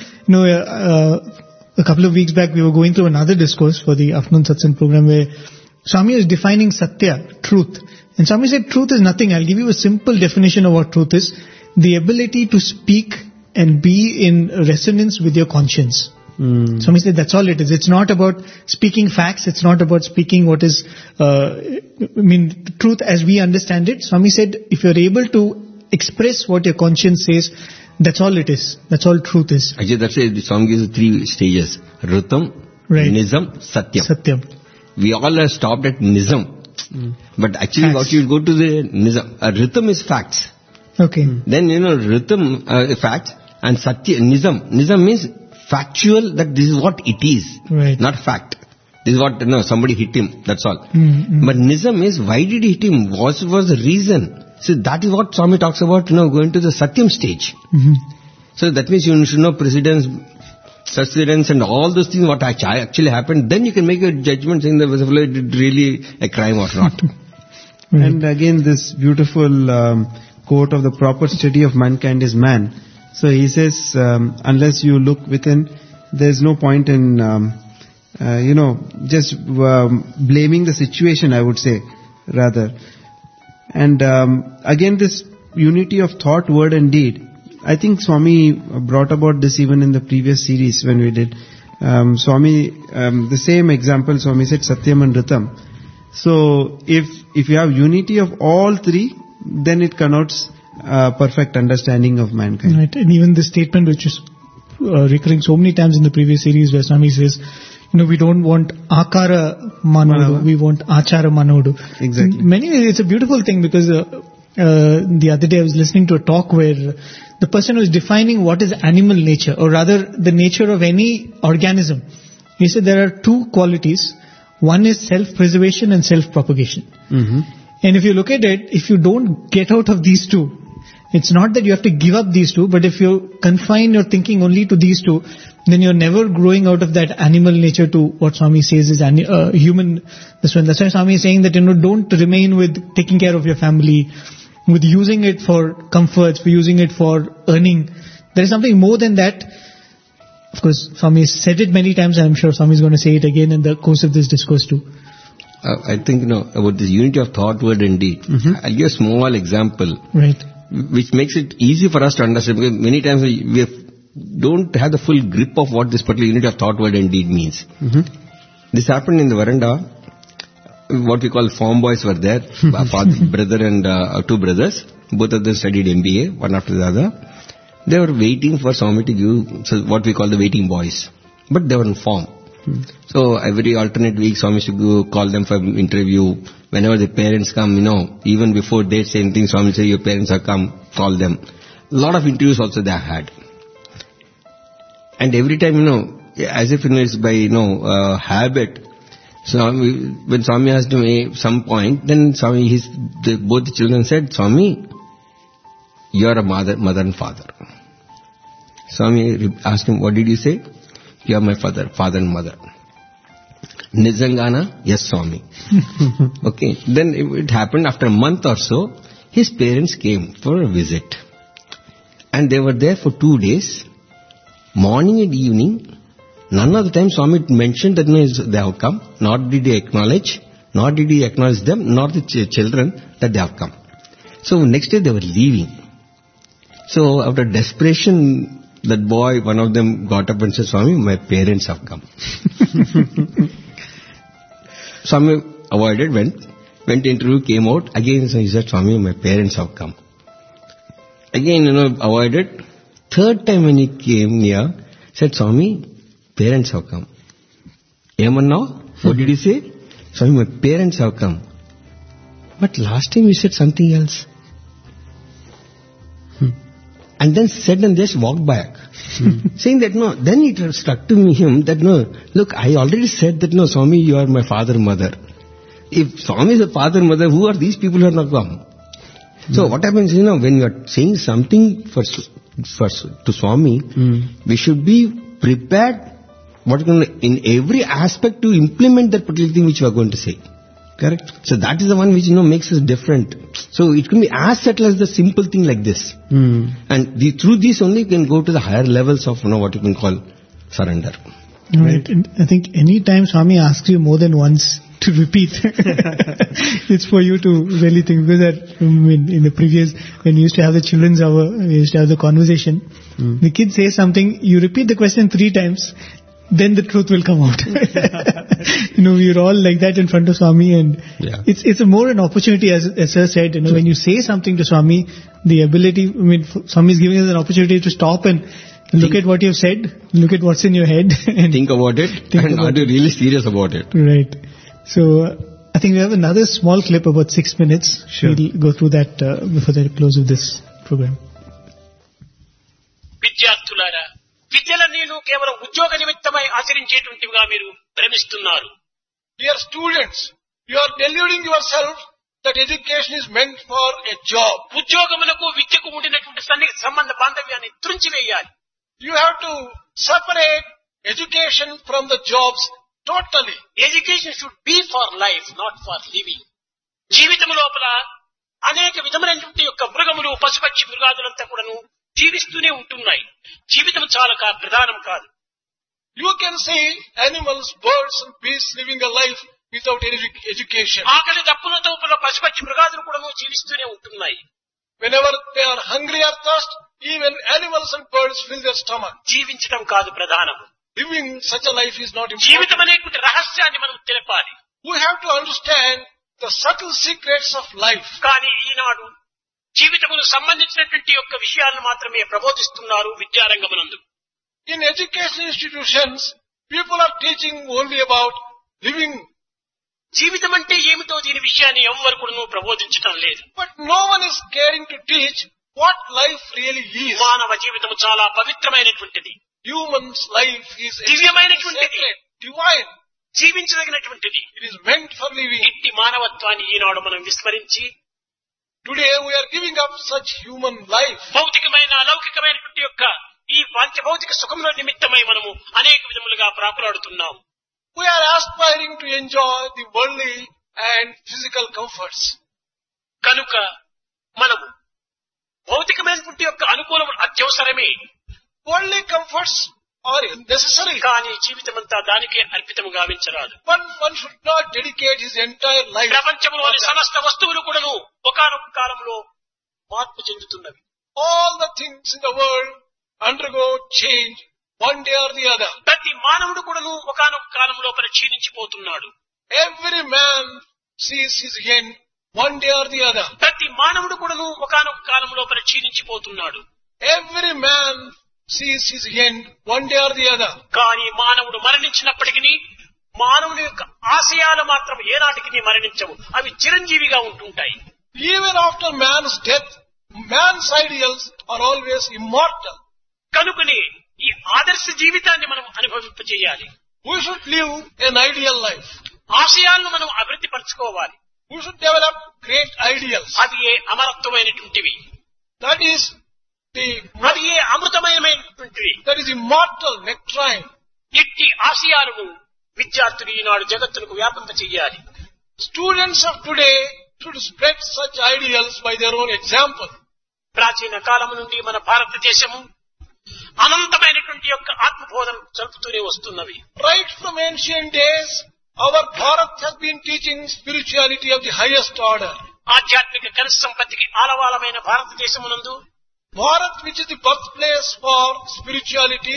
a couple of weeks back we were going through another discourse for the afternoon satsang program where Swami was defining satya, truth. And Swami said truth is nothing. I'll give you a simple definition of what truth is. The ability to speak and be in resonance with your conscience. Swami said that's all it is. It's not about speaking facts. It's not about speaking what is, truth as we understand it. Swami said if you're able to express what your conscience says, that's all it is. That's all truth is. Actually, that's it. The song gives 3 stages. Rutam, right. Nizam, Satyam. Satyam. we all are stopped at Nizam. But actually Facts. what you go to the Nizam, rhythm is facts. Okay. Then, rhythm, facts, and Satya, Nizam. Nizam means factual, that this is what it is. Right. Not fact. This is what, somebody hit him, that's all. Mm-hmm. But Nizam is, why did he hit him? What was the reason? So that is what Swami talks about, going to the Satyam stage. Mm-hmm. So that means you should know precedence, sustenance and all those things, what actually happened. Then you can make a judgment saying that was it really a crime or not. And again, this beautiful quote of the proper study of mankind is man. So he says, unless you look within, there's no point in, just blaming the situation, I would say, rather. And again, this unity of thought, word and deed. I think Swami brought about this even in the previous series when we did. Swami, the same example, Swami said Satyam and Ritam. So if you have unity of all three, then it connotes perfect understanding of mankind. Right. And even the statement which is recurring so many times in the previous series where Swami says, we don't want akara manodu, we want achara manodu. Exactly. It's a beautiful thing because the other day I was listening to a talk where the person was defining what is animal nature, or rather the nature of any organism. He said there are two qualities. One is self-preservation and self-propagation. Mm-hmm. And if you look at it, if you don't get out of these two, it's not that you have to give up these two, but if you confine your thinking only to these two, then you're never growing out of that animal nature to what Swami says is human. That's why Swami is saying that, don't remain with taking care of your family, with using it for comforts, for using it for earning. There is something more than that. Of course, Swami said it many times, and I'm sure Swami is going to say it again in the course of this discourse too. I think, about this unity of thought, word and deed. Mm-hmm. I'll give a small example. Right. Which makes it easy for us to understand, because many times we don't have the full grip of what this particular unity of thought, word and deed means. Mm-hmm. This happened in the veranda. What we call farm boys were there, father, brother and two brothers. Both of them studied MBA, one after the other. They were waiting for Swami to give what we call the waiting boys. But they were in form. So every alternate week Swami should go call them for interview. Whenever the parents come, even before they say anything, Swami say, your parents have come, call them. A lot of interviews also they have had. And every time, as if it's by, habit. So when Swami asked him at some point, then Swami, both the children said, Swami, you are a mother and father. Swami asked him, what did you say? You are my father and mother. Nizangana? Yes, Swami. Okay. Then it happened after a month or so, his parents came for a visit. And they were there for 2 days, morning and evening. None of the time Swami mentioned that they have come, nor did he acknowledge them, nor the children that they have come. So next day they were leaving. So after desperation, that boy, one of them got up and said, Swami, my parents have come. Swami avoided, went to interview, came out. Again he said, Swami, my parents have come. Again, avoided. Third time when he came near, said, Swami, parents have come. Now? What did he say? Swami, my parents have come. But last time you said something else. And then said and just walked back. Saying that then it struck to him that look, I already said that Swami, you are my father, mother. If Swami is a father, mother, who are these people who have not come? So what happens is, when you are saying something to Swami, we should be prepared in every aspect to implement that particular thing which we are going to say. Correct? So that is the one which makes us different. So it can be as subtle as the simple thing like this. And through this only you can go to the higher levels of what you can call surrender. Right. And I think any time Swami asks you more than once to repeat, it's for you to really think. Because in the previous, when we used to have the children's hour, we used to have the conversation. The kid says something, you repeat the question 3 times, then the truth will come out. We are all like that in front of Swami, and it's more an opportunity, as Sir said, when you say something to Swami, the ability, Swami is giving us an opportunity to stop and look at what you have said, look at what's in your head, and think about it, and are you really serious about it? Right. So I think we have another small clip, about 6 minutes. Sure. We'll go through that before the close of this program. విద్యార్థులారా, విద్యలన్నీను కేవలం ఉద్యోగ నిమిత్తమై ఆచరించేటువంటివిగా మీరు భ్రమిస్తున్నారు. Dear students, you are deluding yourself that education is meant for a job. ఉద్యోగములకు విద్యకు ఉండినటువంటి సన్నిహిత సంబంధ బాంధవ్యాన్ని త్రుంచివేయాలి. You have to separate education from the jobs totally. Education should be for life, not for living. జీవితం లోపల అనేక విధమైనటువంటి యొక్క మృగములు, పశుపక్షి మృగాదులంతా కూడాను జీవిస్తూనే ఉంటున్నాయి. జీవితం చాలా ప్రధానం కాదు. You can see animals, birds and beasts living a life without any education. ఆకలి దప్పులతో పశుపక్షి మృగాదులు కూడాను జీవిస్తూనే ఉంటున్నాయి. Whenever they are hungry or thirst, even animals and birds fill their stomach. జీవించడం కాదు ప్రధానం. Living such a life is not జీవితం important. అనేటువంటి రహస్యాన్ని మనం తెలపాలి. We have to understand the subtle secrets of life. కానీ ఈనాడు జీవితముకు సంబంధించినటువంటి యొక్క విషయాలను మాత్రమే ప్రబోధిస్తున్నారు విద్యారంగమునందు. In education institutions, people are teaching only about living. జీవితం అంటే ఏమిటో దీని విషయాన్ని ఎవ్వరు కూడా ప్రబోధించడం లేదు. But no one is caring to teach what life really is. మానవ జీవితం చాలా పవిత్రమైనటువంటిది, Human's life is దివ్యమైనటువంటిది, sacred, divine. జీవించదగినటువంటిది. It is meant for living. ఇట్టి మానవత్వాన్ని ఈనాడు మనం విస్మరించి Today we are giving up such human life. భౌతికమైన అలౌకికమైనటువంటి యొక్క ఈ పంచభౌతిక సుఖముల నిమిత్తమై మనము అనేక విధములుగా ప్రాకులాడుతున్నాం. We are aspiring to enjoy the worldly and physical comforts. కనుక మనము భౌతికమైనటువంటి యొక్క అనుకూలము అత్యవసరమే. Worldly comforts are necessary. కానీ జీవితమంతా దానికే అర్పితము గావించరాదు. One should not dedicate his entire life. ప్రపంచంలోని సమస్త వస్తువులు కూడాను ఒకానొక కాలంలో మార్పు చెందుతున్నవి. All the things in the world undergo change one day or the other. ప్రతి మానవుడు కూడాను ఒకానొక కాలంలో క్షీణించిపోతున్నాడు. Every man sees his end one day or the other. ప్రతి మానవుడు కూడాను ఒకానొక కాలంలో క్షీణించిపోతున్నాడు. Every man sees his end one day or the other. కానీ మానవుడు మరణించినప్పటికీ మానవుని యొక్క ఆశయాలు మాత్రం ఏనాటికి మరణించవు, అవి చిరంజీవిగా ఉంటుంటాయి. Even after man's death, man's ideals are always immortal. కనుకనే ఈ ఆదర్శ జీవితాన్ని మనం అనుభవింపచేయాలి. We should live an ideal life. ఆశయాలను మనం అభివృద్ధి పరచుకోవాలి. We should develop great ideals. అవి ఏ అమరత్వమైనటువంటివి, That is అవి ఏ అమృతమైనటువంటివి, that is immortal, nectarine. ఇట్టి ఆశయాలను విద్యార్థులు ఈనాడు జగత్తులకు వ్యాపింప చెయ్యాలి. Students of today should spread such ideals by their own example. ప్రాచీన కాలము నుండి మన భారతదేశము అనంతమైనటువంటి యొక్క ఆత్మబోధన జరుపుతూనే వస్తున్నవి. Right from ancient days, our Bharat has been teaching spirituality of the highest order. ఆధ్యాత్మిక కనస సంపత్తికి ఆలవాలమైన భారతదేశమునందు Bharat, which is the birthplace for spirituality,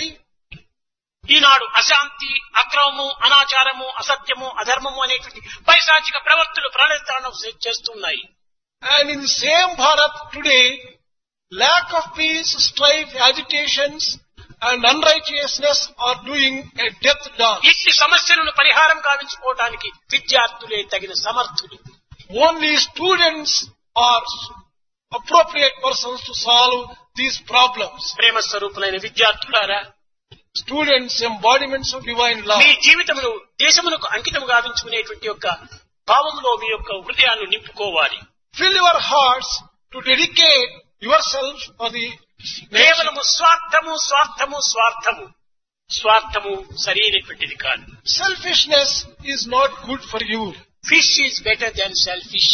ఈనాడు అశాంతి, అక్రమము, అనాచారము, అసత్యము, అధర్మము అనేటువంటి పైశాచిక ప్రవర్తనలు ప్రాణాంతరం చేస్తున్నాయి. and in the same Bharat today, lack of peace, strife, agitations and unrighteousness are doing a death dance. ఇట్టి సమస్యలను పరిహారం గావించుకోవడానికి విద్యార్థులే తగిన సమర్థులు. Only students are appropriate persons to solve these problems. ప్రేమ స్వరూపులైన విద్యార్థులారా, Students, embodiments of divine love. మీ జీవితమును దేశమునకు అంకితము గావించుకునేటువంటి యొక్క భావంలో మీ యొక్క హృదయాన్ని నింపుకోవాలి. Fill your hearts to dedicate yourselves for the nation. కేవలము స్వార్థము స్వార్థము స్వార్థము స్వార్థము సరైనటువంటిది కాదు. Selfishness is not good for you. Fish is better than selfish.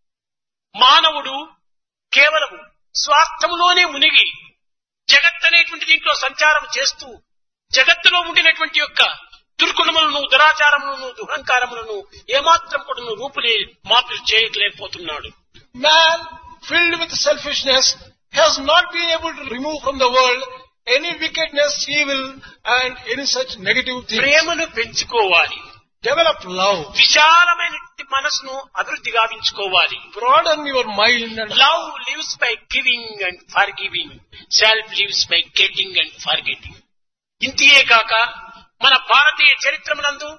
మానవుడు కేవలము స్వార్థములోనే మునిగి జగత్ అనేటువంటి దీంట్లో సంచారం చేస్తూ జగత్తులో ఉండినటువంటి యొక్క దుర్గుణములను, దురాచారములను, దుహంకారములను ఏమాత్రం కూడా మార్పు చేయలేకపోతున్నాడు. Man filled with selfishness has not been able to remove from the world any wickedness, evil and any such negative things. ప్రేమను పెంచుకోవాలి. Develop love. విశాలమైన మనసును అభివృద్ధి గావించుకోవాలి. Broaden your mind and love lives by giving and for giving, self lives by getting and for getting. ఇంతే కాక మన భారతీయ చరిత్రమునందు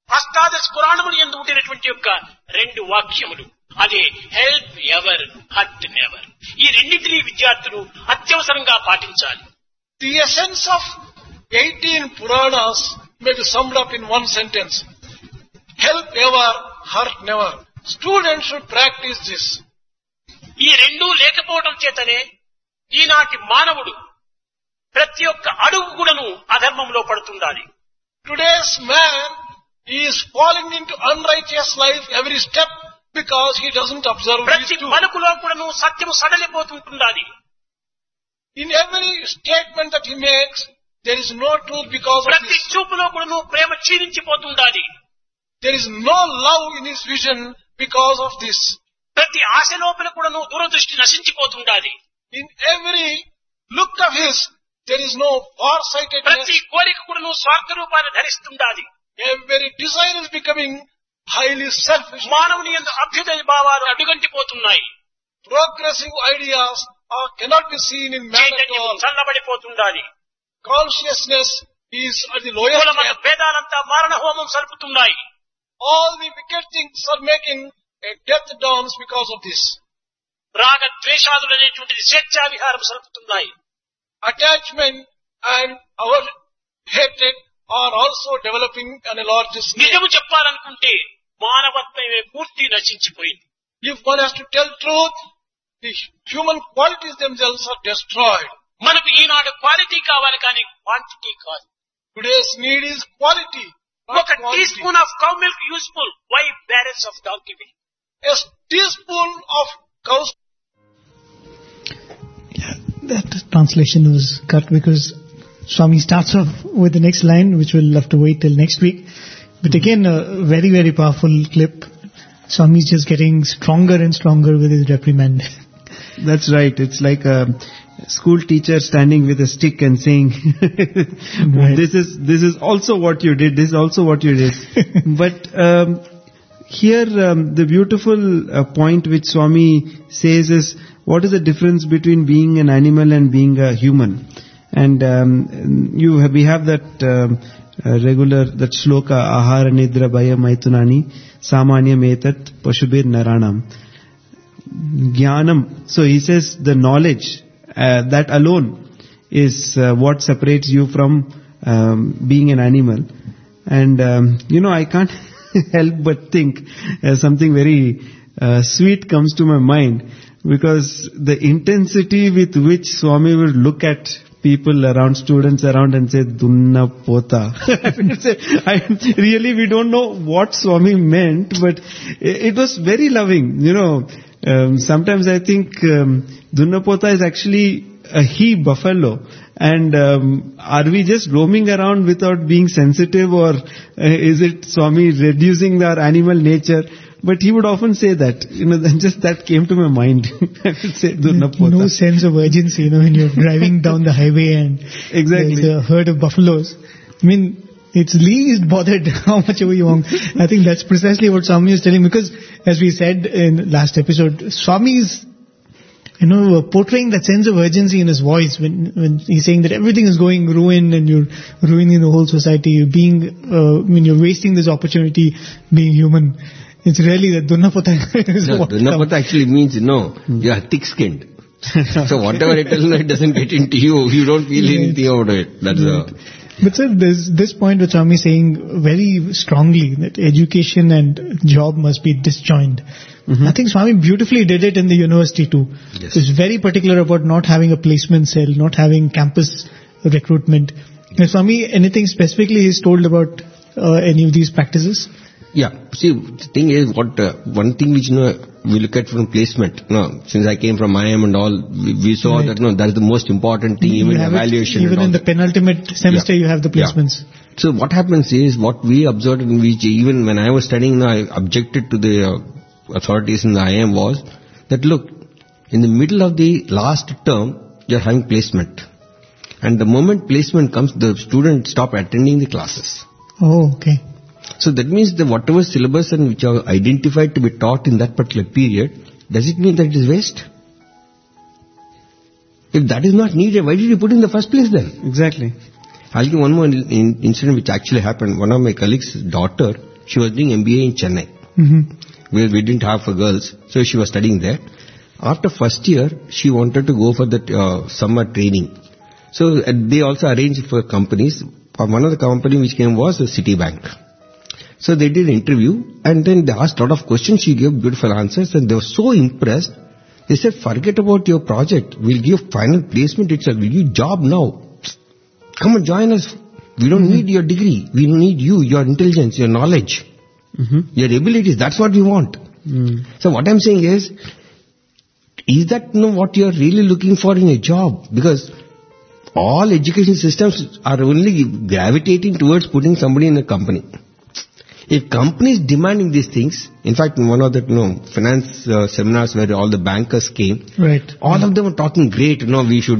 అష్టాదశ పురాణములు యందు ఉండినటువంటి యొక్క 2 వాక్యములు. అదే హెల్ప్ ఎవర్, హర్ట్ నెవర్. ఈ రెండింటినీ విద్యార్థులు అత్యవసరంగా పాటించాలి. The essence of 18 Puranas may be summed up in one sentence. Help ever, hurt never. Students should practice this. ఈ రెండూ లేకపోవడం చేతనే ఈనాటి మానవుడు ప్రతి ఒక్క అడుగు కూడాను అధర్మంలో పడుతుండాలి. Today's man is falling into unrighteous life every step because he doesn't observe ప్రతి these two. పలుకులో కూడాను సత్యము సడలిపోతుంటుండాలి. In every statement that he makes, there is no truth because of ప్రతి this. చూపులో కూడాను ప్రేమ క్షీణించిపోతుండాలి. There is no love in his vision because of this. ప్రతి ఆశ లోపల కూడాను దూరదృష్టి నశించిపోతుండాలి. In every look of his, there is no farsightedness. ప్రతి కోరిక కూడాను స్వార్థ రూపాన్ని ధరిస్తుండాలి. Every desire is becoming highly selfish. మానవుని యందు అభ్యుదయ భావాలు అడుగంటిపోతున్నాయి. Progressive ideas cannot be seen in man at చైతన్యం all. చల్లబడిపోతుండాలి. Consciousness is at the lowest కులమత ebb. భేదాలంతా మారణ హోమం సరుపుతున్నాయి. All the wicked things are making a death dance because of this. రాగ ద్వేషాదులు అనేటువంటిది స్వేచ్ఛా విహారం సరుపుతున్నాయి. Attachment and our hatred are also developing on a large scale. నిజము చెప్పాలనుకుంటే మానవత్వమే పూర్తి నశించిపోయింది. If one has to tell truth, the human qualities themselves are destroyed. మనకు ఈనాడు quality కావాలి కానీ క్వాంటిటీ కాదు. Today's need is quality, not ఒక tea quantity. Spoon of cow milk useful, why barrels of donkey milk. A teaspoon of cow's That translation was cut because Swami starts off with the next line, which we'll have to wait till next week. But again, a very, very powerful clip. Swami's just getting stronger and stronger with his reprimand. That's right. It's like a school teacher standing with a stick and saying, Right. this is also what you did. This is also what you did. But here, the beautiful point which Swami says is, what is the difference between being an animal and being a human? And we have that regular, that shloka, ahara nidra bhaya maitunani samanyam etat pashubir naranam. Jnanam. So he says the knowledge, that alone is what separates you from being an animal. And, I can't help but think something very sweet comes to my mind, because the intensity with which Swami will look at people around, students around, and say, Dunna pota. Really, we don't know what Swami meant, but it was very loving. Sometimes I think Dunna pota is actually a he buffalo. And are we just roaming around without being sensitive, or is it Swami reducing our animal nature? But he would often say that. Just that came to my mind. I would say, Dunna pota. No sense of urgency, when you're driving down the highway and Exactly. there's a herd of buffaloes. I mean, it's least bothered how much ever you want. I think that's precisely what Swami is telling, because as we said in last episode, Swami is portraying that sense of urgency in his voice when he's saying that everything is going ruin and you're ruining the whole society. You're being, you're wasting this opportunity being human. It's really that Dunna pota is No, what Dunna pota actually means, you are thick-skinned. So whatever it tells, it doesn't get into you. You don't feel anything out of it. That's But sir, there's this point which Swami is saying very strongly, that education and job must be disjoined. I think Swami beautifully did it in the university too. Yes. He's very particular about not having a placement cell, not having campus recruitment. Swami, anything specifically he's told about any of these practices? Yeah. See, the thing is, one thing which, we look at from placement. Since I came from IIM and all, we saw Right. that, that's the most important thing, even You have evaluation. it, even and all in the that. penultimate semester, you have the placements. So what happens is, what we observed, and which even when I was studying, I objected to the authorities in the IIM was that, look, in the middle of the last term, you're having placement. And the moment placement comes, the students stop attending the classes. Oh, okay. So that means that whatever syllabus and which are identified to be taught in that particular period, does it mean that it is waste? If that is not needed, why did you put it in the first place then? Exactly. I'll give one more incident which actually happened. One of my colleagues' daughter She was doing MBA in Chennai. Where we didn't have for girls, so she was studying there. After first year, she wanted to go for the summer training. So they also arranged for companies. One of the company which came was Citibank. So they did an interview, and then they asked a lot of questions. She gave beautiful answers, and they were so impressed. They said, forget about your project. We'll give final placement itself. We'll give job now. Come and join us. We don't need your degree. We need you, your intelligence, your knowledge, your abilities. That's what we want. So what I'm saying is that what you're really looking for in a job? Because all education systems are only gravitating towards putting somebody in a company. If companies demanding these things, in fact, in one of the finance seminars where all the bankers came, right, all of them were talking great, we should.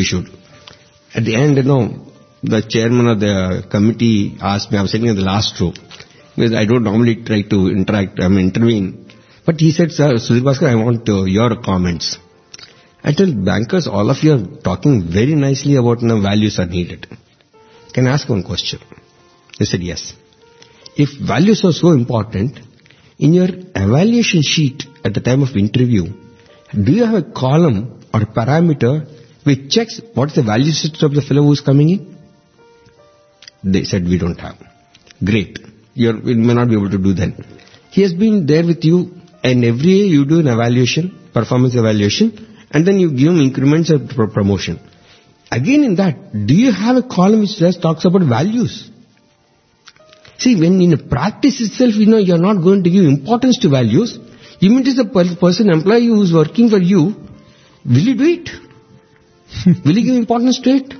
At the end, the chairman of the committee asked me, I was sitting in the last row, because I don't normally try to intervene. But he said, Sir, Sudhir Bhaskar, I want your comments. I tell bankers, all of you are talking very nicely about values are needed. Can I ask one question? They said, yes. If values are so important, in your evaluation sheet at the time of interview, do you have a column or a parameter which checks what is the value system of the fellow who is coming in? They said, we don't have. Great. We may not be able to do that. He has been there with you, and every year you do an evaluation, performance evaluation, and then you give him increments of promotion. Again in that, do you have a column which just talks about values? See, when in a practice itself, you're not going to give importance to values, immediately the person, employee who is working for you, will you do it? Will you give importance to it?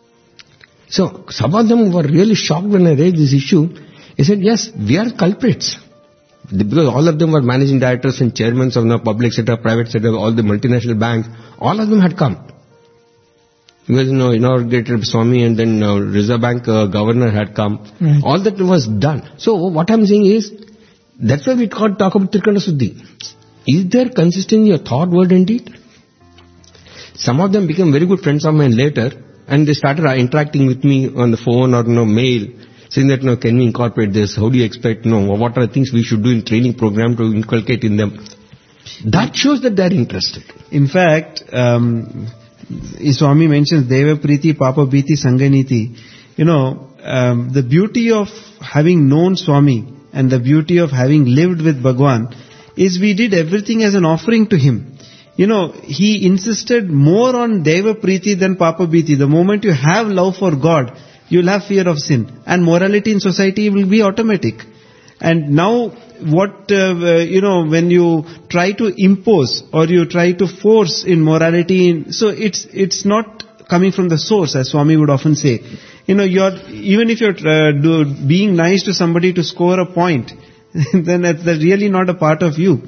So, some of them were really shocked when I raised this issue. He said, yes, we are culprits. Because all of them were managing directors and chairmen of the public sector, private sector, all the multinational banks, all of them had come. Because, inaugurated Swami and then Reserve Bank governor had come. Right. All that was done. So, what I'm saying is, that's why we can't talk about Trikanda Suddhi. Is there consistency in your thought, word and deed? Some of them became very good friends of mine later, and they started interacting with me on the phone or mail, saying that, can we incorporate this? How do you expect, what are the things we should do in training program to inculcate in them? That shows that they're interested. In fact, Swami mentions Deva Priti, Papa Bhiti, Sanganiti. The beauty of having known Swami and the beauty of having lived with Bhagwan is we did everything as an offering to him. He insisted more on Deva Priti than Papa Bhiti. The moment you have love for God, you'll have fear of sin. And morality in society will be automatic. And now, when you try to impose or you try to force in morality, so it's not coming from the source, as Swami would often say. Even if you're being nice to somebody to score a point, then that's really not a part of you.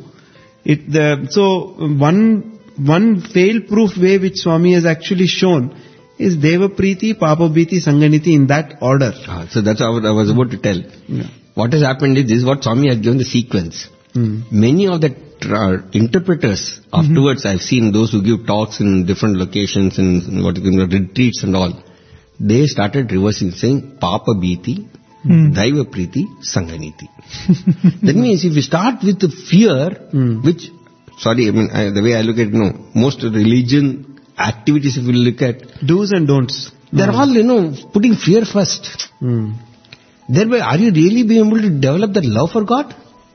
So one fail-proof way which Swami has actually shown is Deva Priti, Papa Bhiti, Sanganiti in that order. So that's what I was about to tell. Yeah. What has happened is, this is what Swami has given the sequence. Many of the interpreters afterwards, I've seen those who give talks in different locations and retreats and all, they started reversing, saying Papa Bhiti, Daiva Priti, Sanganiti. That means if you start with the fear, which, the way I look at it, most religion activities, if you look at do's and don'ts, they're all, putting fear first. Thereby, are you really being able to develop that love for God?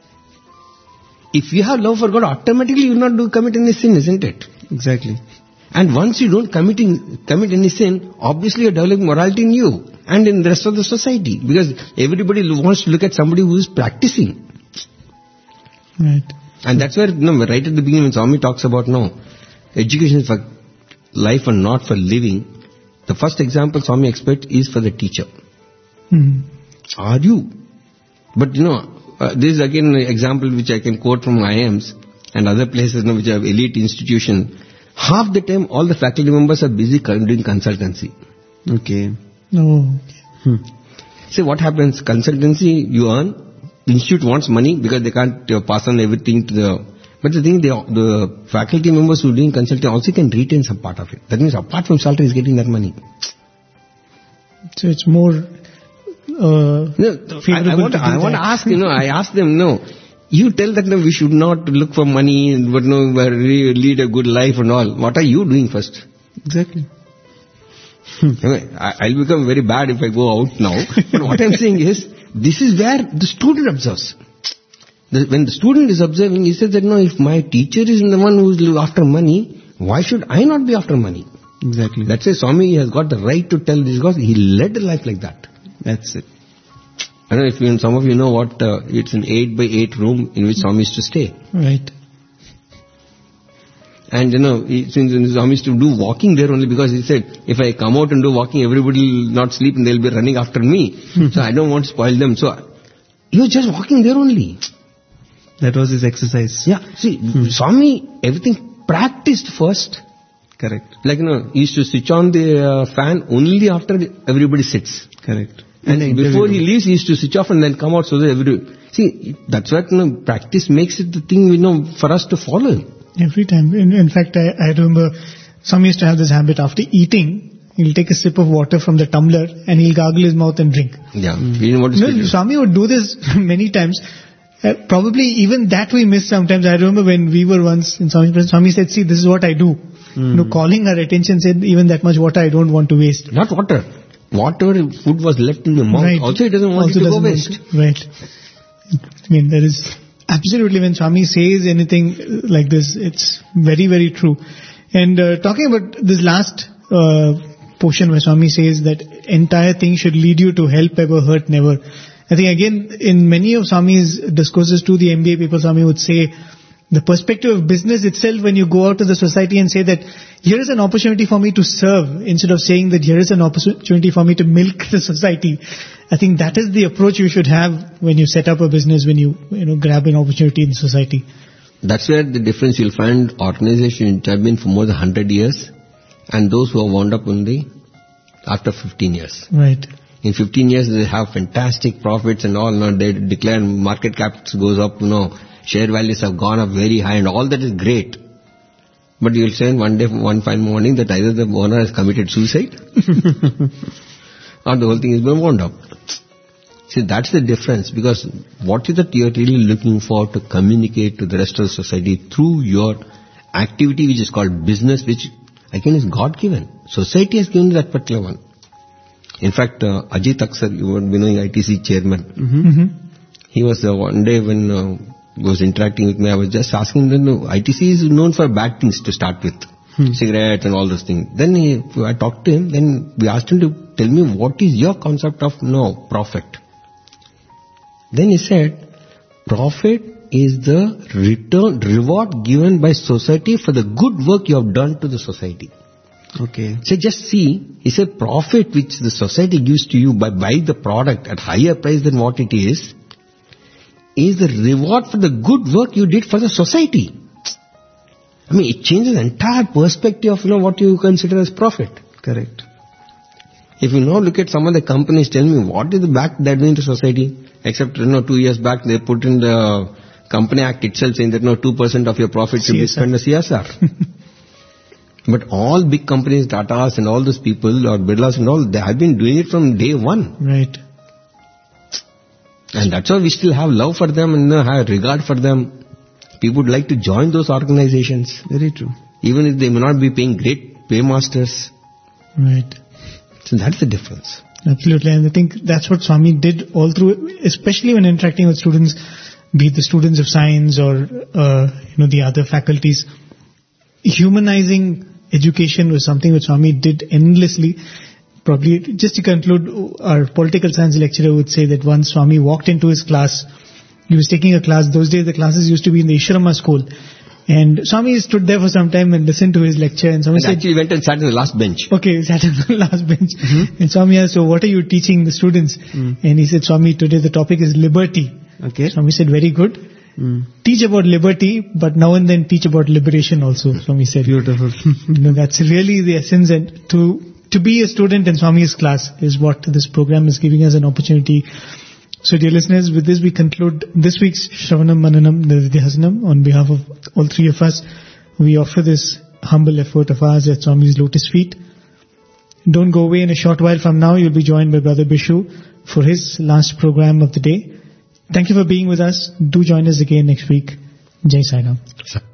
If you have love for God, automatically you will not commit any sin, isn't it? Exactly. And once you don't commit any sin, obviously you're developing morality in you and in the rest of the society. Because everybody wants to look at somebody who is practicing. Right. And that's where, right at the beginning when Swami talks about, education is for life and not for living. The first example Swami expects is for the teacher. Are you? But this is again an example which I can quote from IIMs and other places which are elite institutions. Half the time all the faculty members are busy doing consultancy. Okay. No. See what happens, consultancy you earn, the institute wants money because they can't pass on everything to the... But the thing, the faculty members who are doing consulting also can retain some part of it. That means apart from salary is getting that money. So it's more favorable to do I want to that. ask, I asked them, you tell that we should not look for money, but lead a good life and all. What are you doing first? Exactly. I'll become very bad if I go out now. But what I'm saying is, this is where the student observes. When the student is observing, he says that, if my teacher is the one who is after money, why should I not be after money? Exactly. That's why Swami has got the right to tell this because he led a life like that. That's it. I don't know if some of you know what, it's an 8x8 room in which Swami used to stay. Right. And since Swami used to do walking there only because he said, if I come out and do walking, everybody will not sleep and they'll be running after me. So I don't want to spoil them. So he was just walking there only. That was his exercise. Yeah. See, Swami, everything practiced first. Correct. Like, he used to switch on the fan only after everybody sits. Correct. And before he leaves, he used to switch off and then come out so that see, that's what, practice makes it the thing, for us to follow. Every time. In fact, I remember Swami used to have this habit after eating, he'll take a sip of water from the tumbler and he'll gargle his mouth and drink. Yeah. He didn't want to spit it. Swami would do this many times. Probably even that we miss sometimes. I remember when we were once in Swami's presence, Swami said, see, this is what I do. Calling our attention, said, even that much water I don't want to waste. Not water. Whatever food was left in the mouth, right. Also he doesn't want it to go waste. Right. I mean, that is absolutely, when Swami says anything like this, it's very, very true. And talking about this last portion where Swami says that entire thing should lead you to help ever, hurt never. I think again, in many of Swami's discourses to the MBA people, Swami would say, the perspective of business itself, when you go out to the society and say that here is an opportunity for me to serve, instead of saying that here is an opportunity for me to milk the society, I think that is the approach you should have when you set up a business, when you grab an opportunity in society. That's where the difference you'll find organizations which have been for more than 100 years and those who have wound up only after 15 years. Right. In 15 years they have fantastic profits and all, they declare market cap goes up, share values have gone up very high and all that is great. But you'll say one fine morning that either the owner has committed suicide or the whole thing has been wound up. See, that's the difference, because what is that you're really looking for to communicate to the rest of the society through your activity which is called business, which again is God-given. Society has given that particular one. In fact, Ajit Aksar, you would be knowing ITC chairman. He was one day when he was interacting with me, I was just asking him, ITC is known for bad things to start with. Cigarettes and all those things. Then I talked to him, then we asked him to tell me what is your concept of profit. Then he said, profit is the reward given by society for the good work you have done to the society. Okay. So just see, he said profit which the society gives to you by buying the product at higher price than what it is the reward for the good work you did for the society. I mean, it changes the entire perspective of, what you consider as profit. Correct. If you now look at some of the companies, tell me what is the back they're doing to society? Except, 2 years back they put in the Company Act itself saying that 2% of your profit should be spent on CSR. But all big companies, Tatas and all those people, or Birlas and all, they have been doing it from day one. Right. And that's why we still have love for them and have regard for them. People would like to join those organizations. Very true. Even if they may not be paying great paymasters. Right. So that's the difference. Absolutely. And I think that's what Swami did all through, especially when interacting with students, be it the students of science or, the other faculties. Humanizing education was something which Swami did endlessly. Probably, just to conclude, our political science lecturer would say that once Swami walked into his class, he was taking a class. Those days the classes used to be in the Ishrama school. And Swami stood there for some time and listened to his lecture. And Swami said, actually went and sat on the last bench. Okay, sat on the last bench. And Swami asked, so what are you teaching the students? And he said, Swami, today the topic is liberty. Okay. Swami said, very good. Teach about liberty, but now and then teach about liberation also, Swami said. Beautiful. That's really the essence, and to be a student in Swami's class is what this program is giving us an opportunity. So dear listeners, with this we conclude this week's Shravanam Mananam Nididhyasanam. On behalf of all three of us, we offer this humble effort of ours at Swami's lotus feet. Don't go away. In a short while from now, you'll be joined by Brother Bishu for his last program of the day. Thank you for being with us. Do join us again next week. Jai Sai Ram.